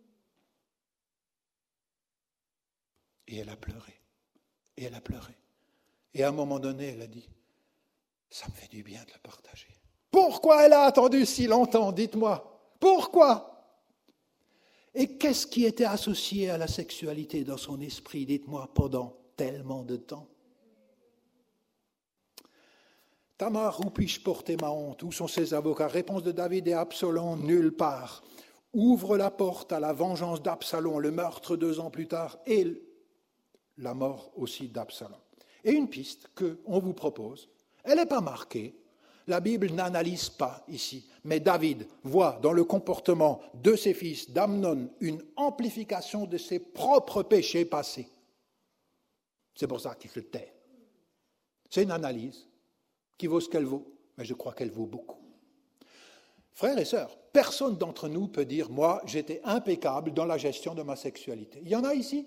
Et elle a pleuré. Et elle a pleuré. Et à un moment donné, elle a dit, ça me fait du bien de le partager. Pourquoi elle a attendu si longtemps, dites-moi? Pourquoi? Et qu'est-ce qui était associé à la sexualité dans son esprit, dites-moi, pendant tellement de temps? Tamar, où puis-je porter ma honte? Où sont ses avocats? Réponse de David et Absalom, nulle part. Ouvre la porte à la vengeance d'Absalom, le meurtre 2 ans plus tard, et la mort aussi d'Absalom. Et une piste qu'on vous propose, elle n'est pas marquée, la Bible n'analyse pas ici, mais David voit dans le comportement de ses fils, d'Amnon, une amplification de ses propres péchés passés. C'est pour ça qu'il se tait. C'est une analyse qui vaut ce qu'elle vaut, mais je crois qu'elle vaut beaucoup. Frères et sœurs, personne d'entre nous peut dire « moi, j'étais impeccable dans la gestion de ma sexualité ». Il y en a ici?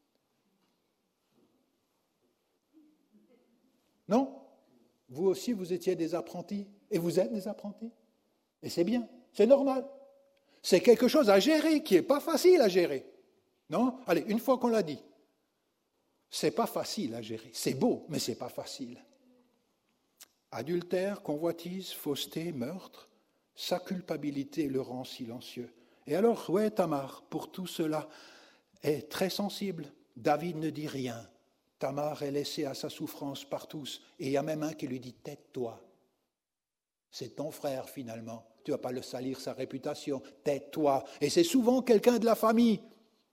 Non? Vous aussi, vous étiez des apprentis, et vous êtes des apprentis. Et c'est bien, c'est normal. C'est quelque chose à gérer qui n'est pas facile à gérer. Non? Allez, une fois qu'on l'a dit, c'est pas facile à gérer. C'est beau, mais c'est pas facile. Adultère, convoitise, fausseté, meurtre, sa culpabilité le rend silencieux. Et alors, ouais, Tamar, pour tout cela, est très sensible. David ne dit rien. Tamar est laissée à sa souffrance par tous. Et il y a même un qui lui dit « tais-toi ». C'est ton frère finalement. Tu ne vas pas le salir sa réputation. Tais-toi. Et c'est souvent quelqu'un de la famille.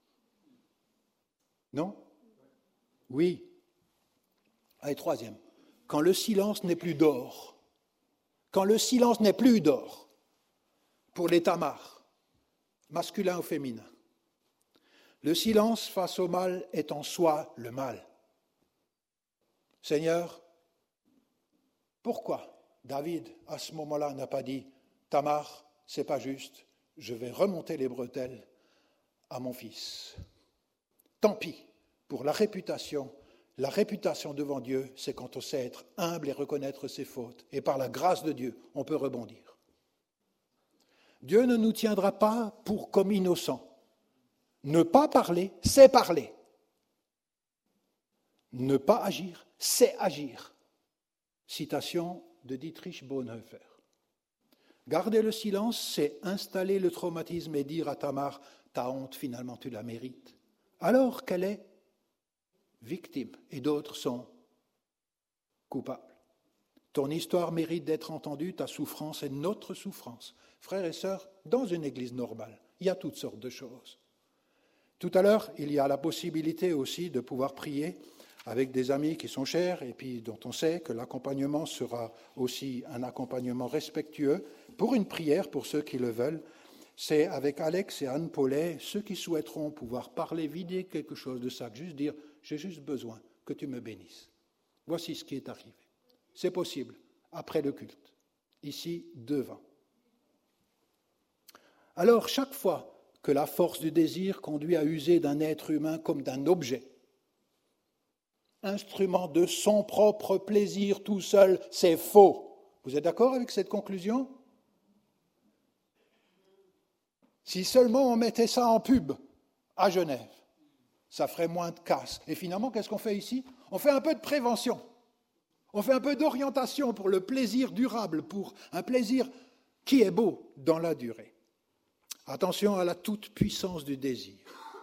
Non? Oui. Allez, 3e. Quand le silence n'est plus d'or. Quand le silence n'est plus d'or. Pour les Tamar, masculin ou féminin. Le silence face au mal est en soi le mal. Seigneur, pourquoi David, à ce moment-là, n'a pas dit « Tamar, c'est pas juste, je vais remonter les bretelles à mon fils ». Tant pis pour la réputation. La réputation devant Dieu, c'est quand on sait être humble et reconnaître ses fautes. Et par la grâce de Dieu, on peut rebondir. Dieu ne nous tiendra pas pour comme innocents. Ne pas parler, c'est parler. Ne pas agir, c'est agir. Citation de Dietrich Bonhoeffer. Garder le silence, c'est installer le traumatisme et dire à Tamar, ta honte, finalement, tu la mérites. Alors qu'elle est victime et d'autres sont coupables. Ton histoire mérite d'être entendue, ta souffrance est notre souffrance. Frères et sœurs, dans une église normale, il y a toutes sortes de choses. Tout à l'heure, il y a la possibilité aussi de pouvoir prier avec des amis qui sont chers et puis dont on sait que l'accompagnement sera aussi un accompagnement respectueux pour une prière pour ceux qui le veulent. C'est avec Alex et Anne Paulet, ceux qui souhaiteront pouvoir parler, vider quelque chose de ça, juste dire « j'ai juste besoin que tu me bénisses ». Voici ce qui est arrivé. C'est possible, après le culte, ici devant. Alors, chaque fois que la force du désir conduit à user d'un être humain comme d'un objet, instrument de son propre plaisir tout seul, c'est faux. Vous êtes d'accord avec cette conclusion? Si seulement on mettait ça en pub à Genève, ça ferait moins de casse. Et finalement, qu'est-ce qu'on fait ici? On fait un peu de prévention. On fait un peu d'orientation pour le plaisir durable, pour un plaisir qui est beau dans la durée. Attention à la toute-puissance du désir.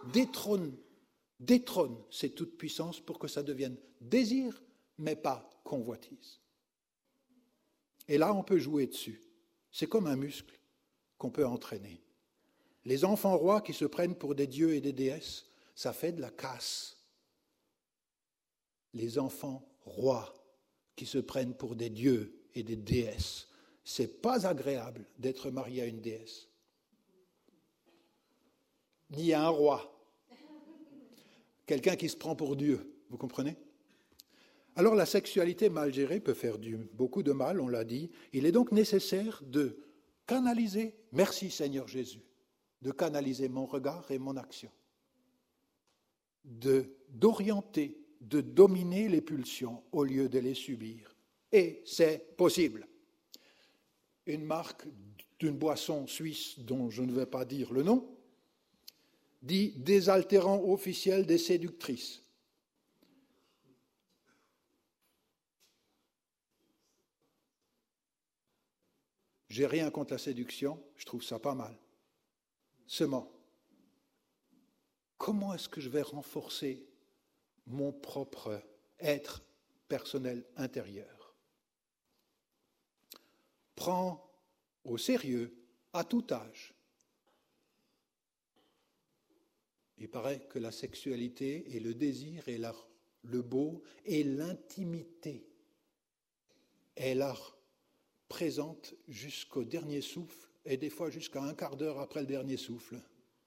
Détrône cette toute-puissance pour que ça devienne désir, mais pas convoitise. Et là, on peut jouer dessus. C'est comme un muscle qu'on peut entraîner. Les enfants rois qui se prennent pour des dieux et des déesses, ça fait de la casse. Les enfants rois qui se prennent pour des dieux et des déesses, c'est pas agréable d'être marié à une déesse, ni à un roi. Quelqu'un qui se prend pour Dieu, vous comprenez? Alors la sexualité mal gérée peut faire beaucoup de mal, on l'a dit. Il est donc nécessaire de canaliser, merci Seigneur Jésus, de canaliser mon regard et mon action, d'orienter, de dominer les pulsions au lieu de les subir. Et c'est possible. Une marque d'une boisson suisse dont je ne vais pas dire le nom dit « désaltérant officiel des séductrices ». J'ai rien contre la séduction, je trouve ça pas mal. Seulement, comment est-ce que je vais renforcer mon propre être personnel intérieur? Prends au sérieux, à tout âge. Il paraît que la sexualité et le désir et le beau et l'intimité est là présente jusqu'au dernier souffle et des fois jusqu'à un quart d'heure après le dernier souffle.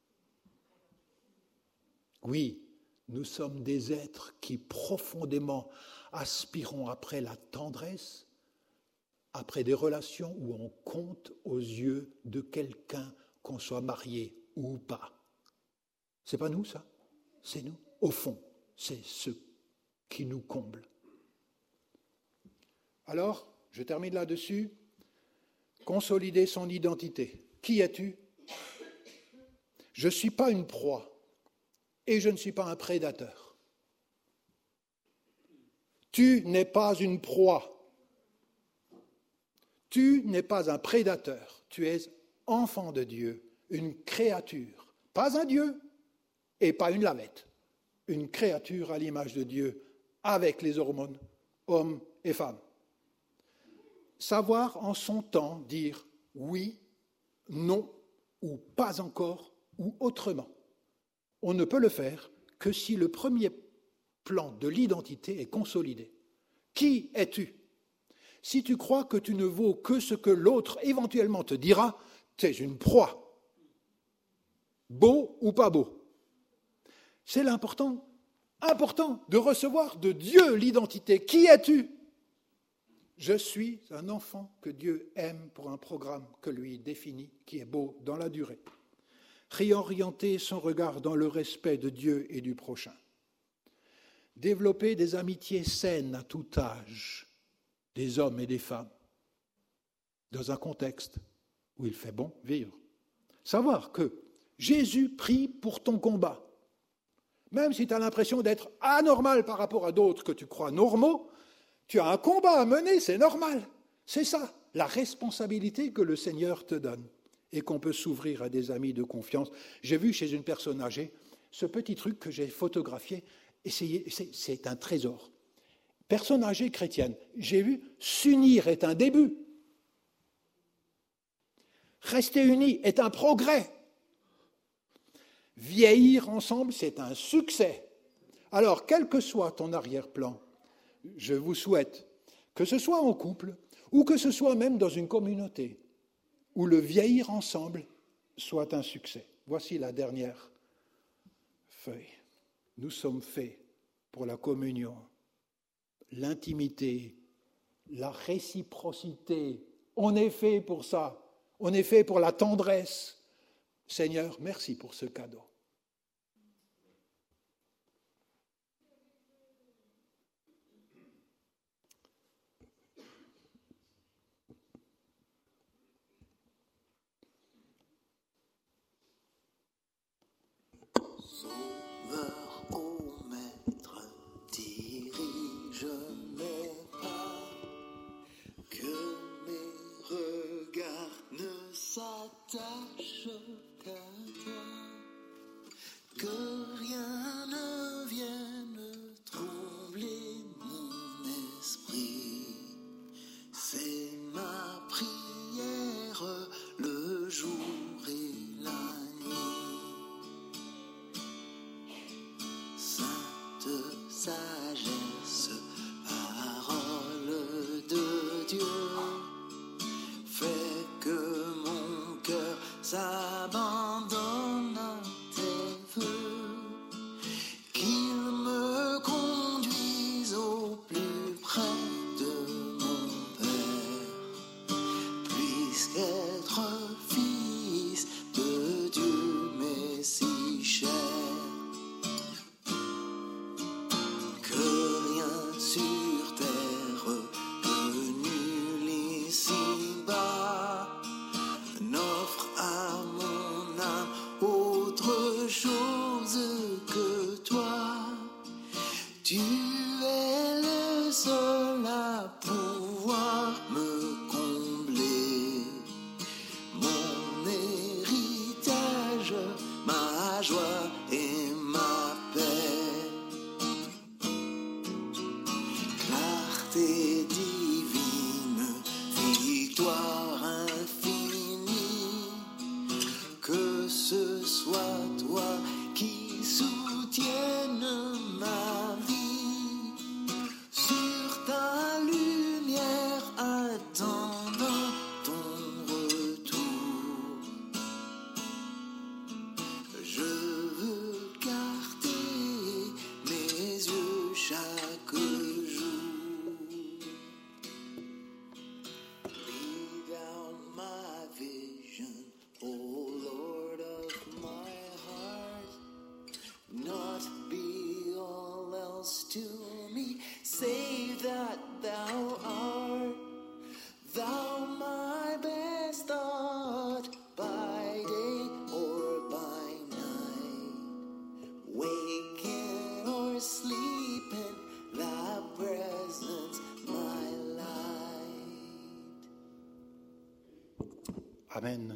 Oui, nous sommes des êtres qui profondément aspirons après la tendresse, après des relations où on compte aux yeux de quelqu'un, qu'on soit marié ou pas. C'est pas nous, ça? C'est nous. Au fond, c'est ce qui nous comble. Alors, je termine là-dessus. Consolider son identité. Qui es-tu? Je ne suis pas une proie et je ne suis pas un prédateur. Tu n'es pas une proie. Tu n'es pas un prédateur. Tu es enfant de Dieu, une créature. Pas un Dieu et pas une lavette. Une créature à l'image de Dieu avec les hormones, hommes et femmes. Savoir en son temps dire oui, non, ou pas encore, ou autrement. On ne peut le faire que si le premier plan de l'identité est consolidé. Qui es-tu? Si tu crois que tu ne vaux que ce que l'autre éventuellement te dira, tu es une proie. Beau ou pas beau. C'est important de recevoir de Dieu l'identité. Qui es-tu? Je suis un enfant que Dieu aime pour un programme que lui définit, qui est beau dans la durée. Réorienter son regard dans le respect de Dieu et du prochain. Développer des amitiés saines à tout âge, des hommes et des femmes, dans un contexte où il fait bon vivre. Savoir que Jésus prie pour ton combat. Même si tu as l'impression d'être anormal par rapport à d'autres que tu crois normaux, tu as un combat à mener, c'est normal. C'est ça, la responsabilité que le Seigneur te donne et qu'on peut s'ouvrir à des amis de confiance. J'ai vu chez une personne âgée ce petit truc que j'ai photographié, et c'est un trésor. Personne âgée chrétienne, j'ai vu, s'unir est un début. Rester unis est un progrès. Vieillir ensemble, c'est un succès. Alors, quel que soit ton arrière-plan, je vous souhaite que ce soit en couple ou que ce soit même dans une communauté où le vieillir ensemble soit un succès. Voici la dernière feuille. Nous sommes faits pour la communion, l'intimité, la réciprocité. On est fait pour ça. On est fait pour la tendresse. Seigneur, merci pour ce cadeau. Sauveur, ô Maître, dirige mes pas, que mes regards ne s'attachent qu'à toi. Amen.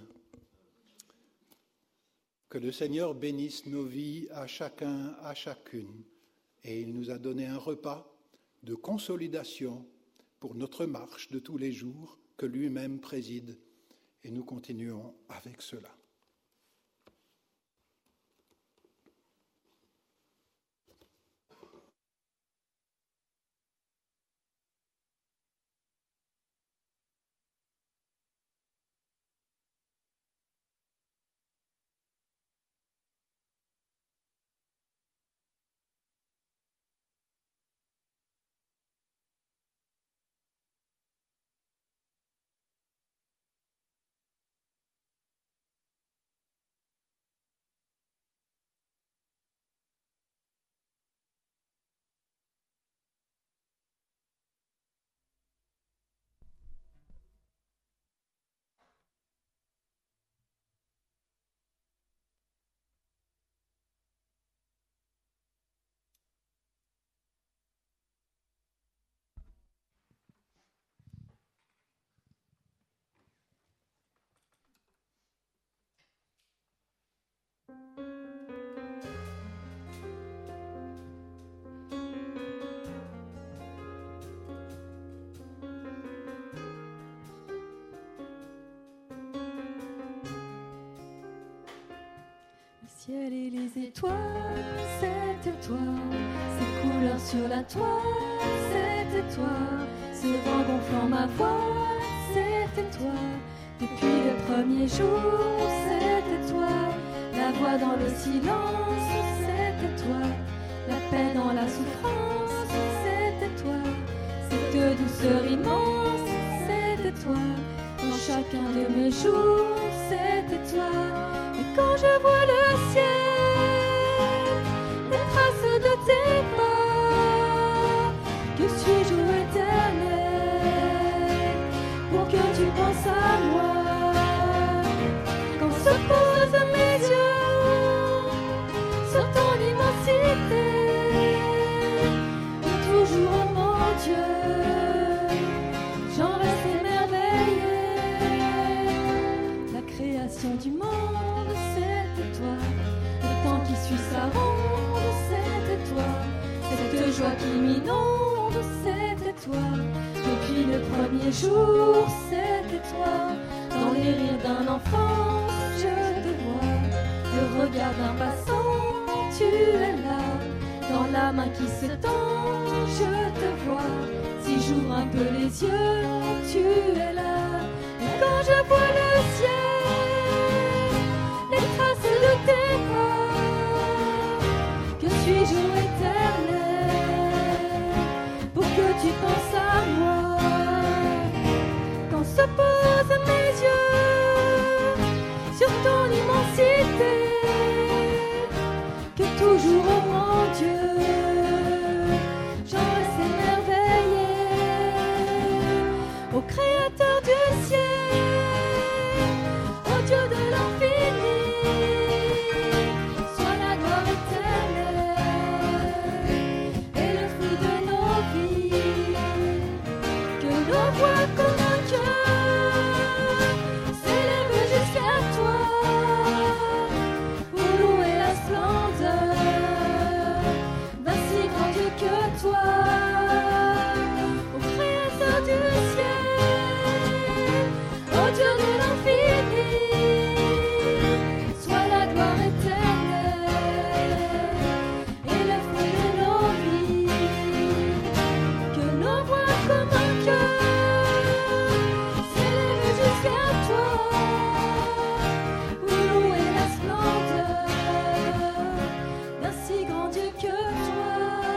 Que le Seigneur bénisse nos vies à chacun, à chacune. Et il nous a donné un repas de consolidation pour notre marche de tous les jours que lui-même préside. Et nous continuons avec cela. Le ciel et les étoiles, c'était toi. Ces couleurs sur la toile, c'était toi. Ce vent gonflant ma voix, c'était toi. Depuis le premier jour, c'était toi. La voix dans le silence, c'était toi. La paix dans la souffrance, c'était toi. Cette douceur immense, c'était toi. Dans chacun de mes jours, c'était toi. Et quand je vois le ciel, les traces de tes pas, que suis-je ô éternel, pour que tu penses à moi. Quand se posent mes yeux sur ton immensité, et toujours oh mon Dieu, j'en reste émerveillé. La création du monde, c'était toi. Le temps qui suit sa ronde, c'était toi. Cette joie qui m'inonde, c'était toi. Depuis le premier jour, c'était toi. Dans les rires d'un enfant, je te vois. Le regard d'un passant, tu es là. Dans la main qui se tend, je te vois. Si j'ouvre un peu les yeux, tu es là. Et quand je vois le ciel, les traces de tes pas, que suis-je ô éternel, pour que tu penses à moi. Quand se posent mes yeux sur ton immensité, que toujours oh mon Dieu, j'en reste émerveillé. Au Créateur du ciel, au Dieu de l'infini, sois la gloire éternelle et le fruit de nos vies. Que nos voix comme un cœur s'élèvent jusqu'à toi pour louer la splendeur d'un si grand Dieu que toi. Au Créateur du ciel, au Dieu de l'infini, sois la gloire éternelle et le fruit de nos vies. Que nos voix comme un cœur s'élèvent jusqu'à toi pour louer la splendeur d'un si grand Dieu que toi.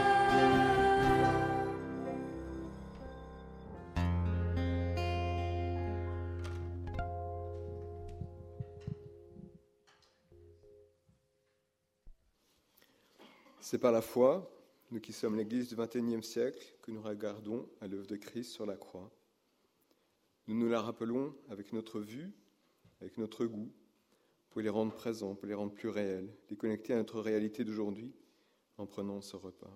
C'est par la foi, nous qui sommes l'Église du XXIe siècle, que nous regardons à l'œuvre de Christ sur la croix. Nous nous la rappelons avec notre vue, avec notre goût, pour les rendre présents, pour les rendre plus réels, les connecter à notre réalité d'aujourd'hui en prenant ce repas.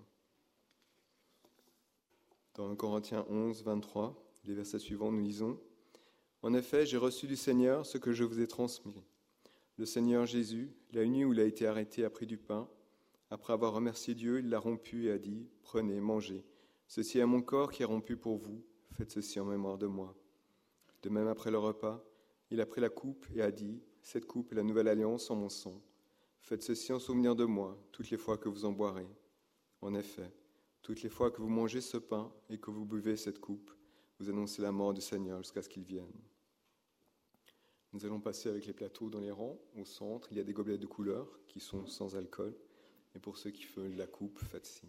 Dans 1 Corinthiens 11, 23, les versets suivants, nous lisons « En effet, j'ai reçu du Seigneur ce que je vous ai transmis. Le Seigneur Jésus, la nuit où il a été arrêté, a pris du pain. Après avoir remercié Dieu, il l'a rompu et a dit, « Prenez, mangez. Ceci est mon corps qui est rompu pour vous. Faites ceci en mémoire de moi. » De même, après le repas, il a pris la coupe et a dit, « Cette coupe est la nouvelle alliance en mon sang. Faites ceci en souvenir de moi, toutes les fois que vous en boirez. En effet, toutes les fois que vous mangez ce pain et que vous buvez cette coupe, vous annoncez la mort du Seigneur jusqu'à ce qu'il vienne. » Nous allons passer avec les plateaux dans les rangs. Au centre, il y a des gobelets de couleur qui sont sans alcool. Et pour ceux qui veulent la coupe, faites signe.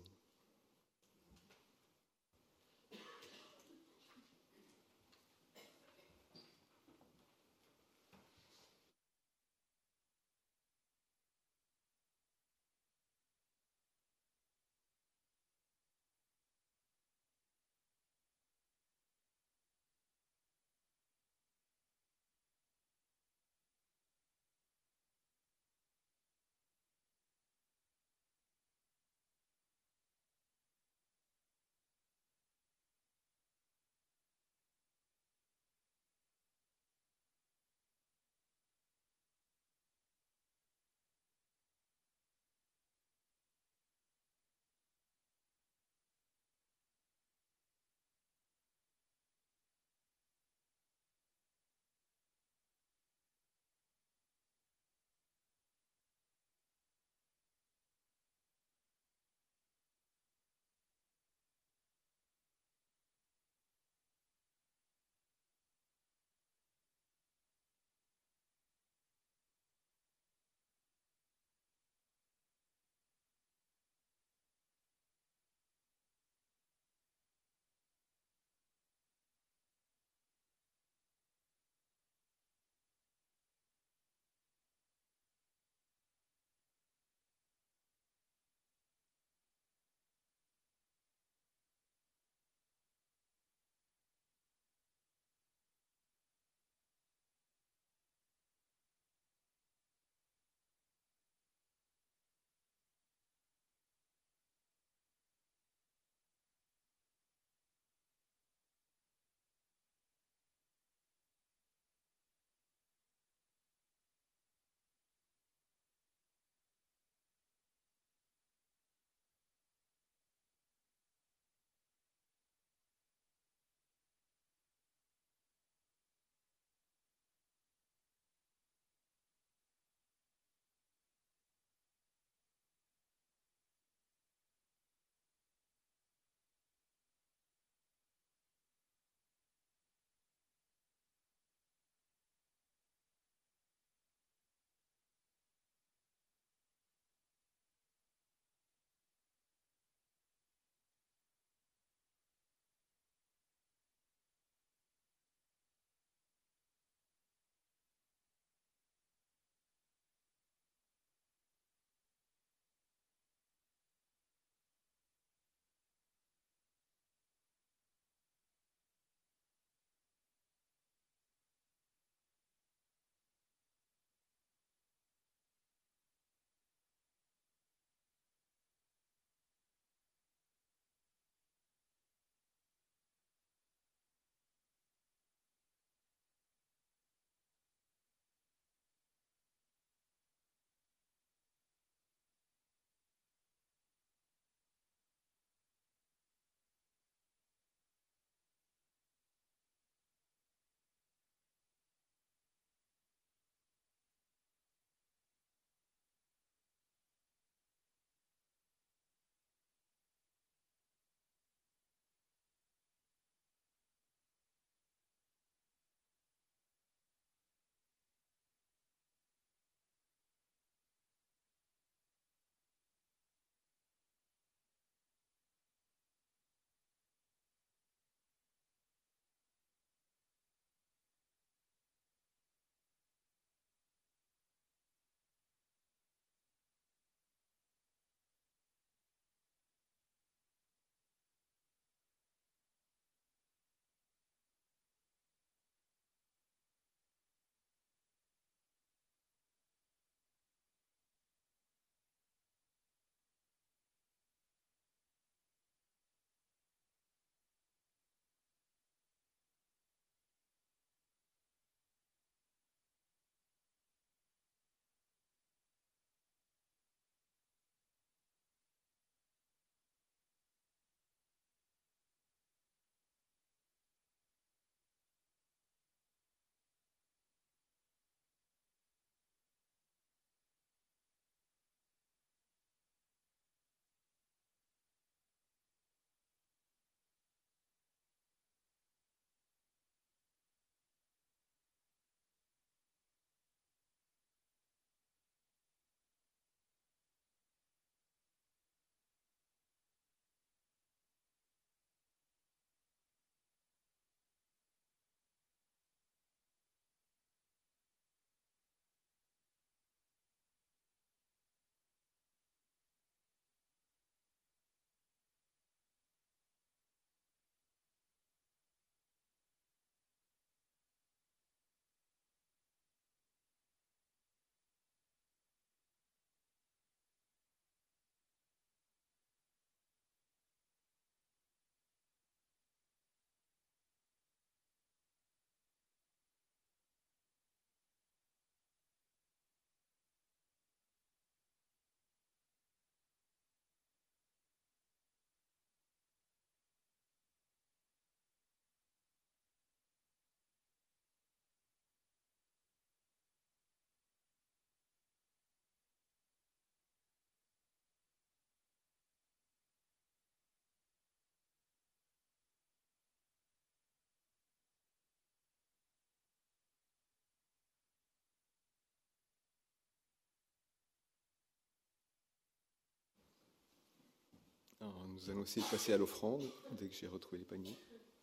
Nous allons essayer de passer à l'offrande dès que j'ai retrouvé les paniers.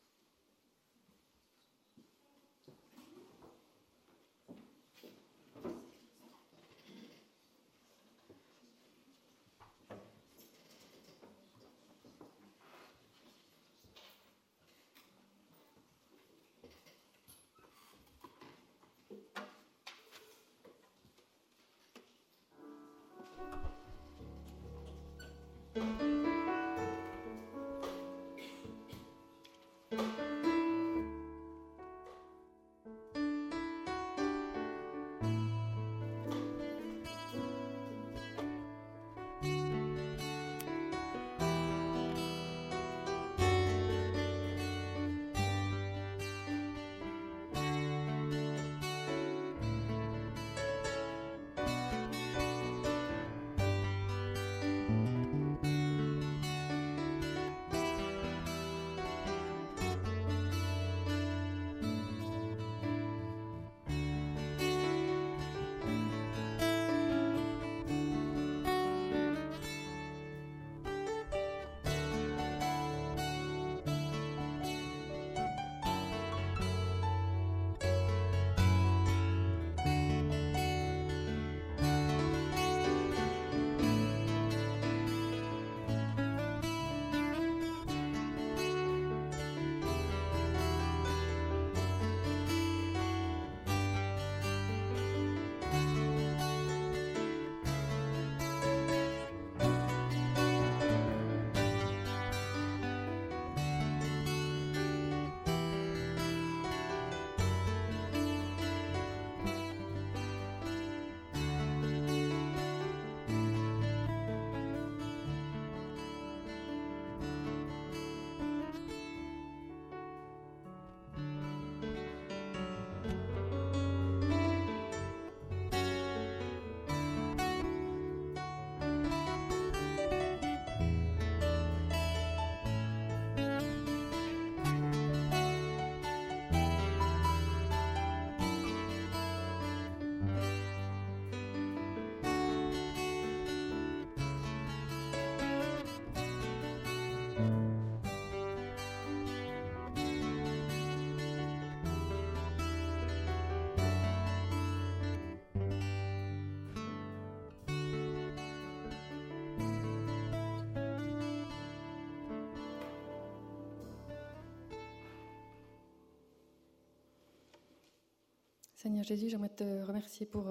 Seigneur Jésus, j'aimerais te remercier pour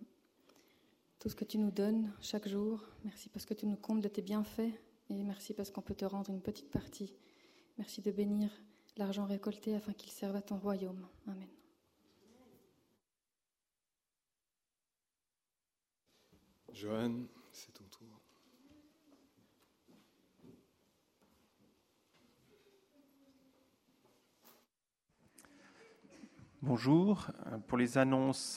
tout ce que tu nous donnes chaque jour. Merci parce que tu nous combles de tes bienfaits et merci parce qu'on peut te rendre une petite partie. Merci de bénir l'argent récolté afin qu'il serve à ton royaume. Amen. Johan, c'est ton tour. Bonjour. Pour les annonces,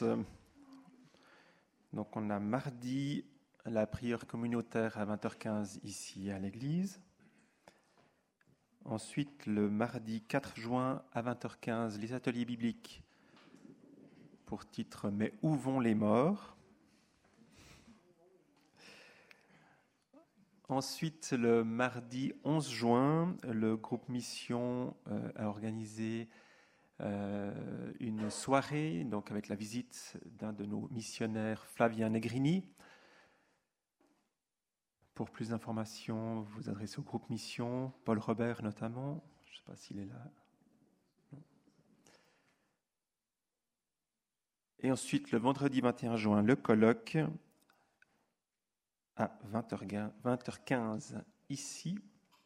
donc on a mardi la prière communautaire à 20h15 ici à l'église. Ensuite, le mardi 4 juin à 20h15, les ateliers bibliques pour titre « Mais où vont les morts ?» Ensuite, le mardi 11 juin, le groupe Mission a organisé une soirée donc avec la visite d'un de nos missionnaires, Flavien Negrini. Pour plus d'informations, vous vous adressez au groupe Mission, Paul Robert notamment. Je ne sais pas s'il est là. Non. Et ensuite, le vendredi 21 juin, le colloque à 20h15 ici.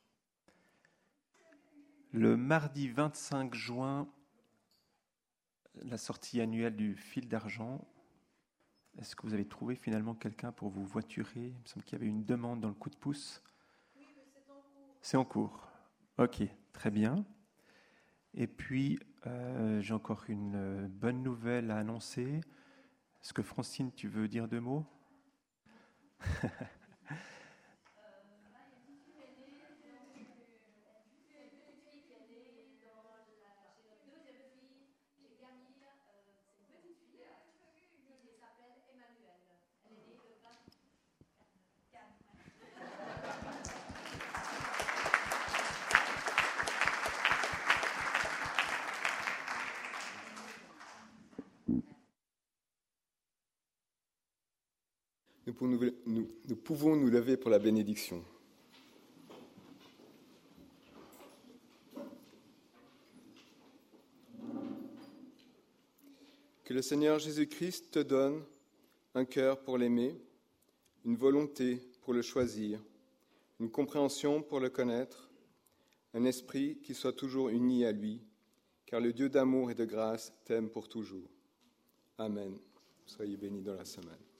Le mardi 25 juin, la sortie annuelle du fil d'argent. Est-ce que vous avez trouvé finalement quelqu'un pour vous voiturer ? Il me semble qu'il y avait une demande dans le coup de pouce. Oui, mais c'est en cours. C'est en cours. Ok, très bien. Et puis, j'ai encore une bonne nouvelle à annoncer. Est-ce que Francine, tu veux dire 2 mots ? Nous pouvons nous lever pour la bénédiction. Que le Seigneur Jésus-Christ te donne un cœur pour l'aimer, une volonté pour le choisir, une compréhension pour le connaître, un esprit qui soit toujours uni à lui, car le Dieu d'amour et de grâce t'aime pour toujours. Amen. Soyez bénis dans la semaine.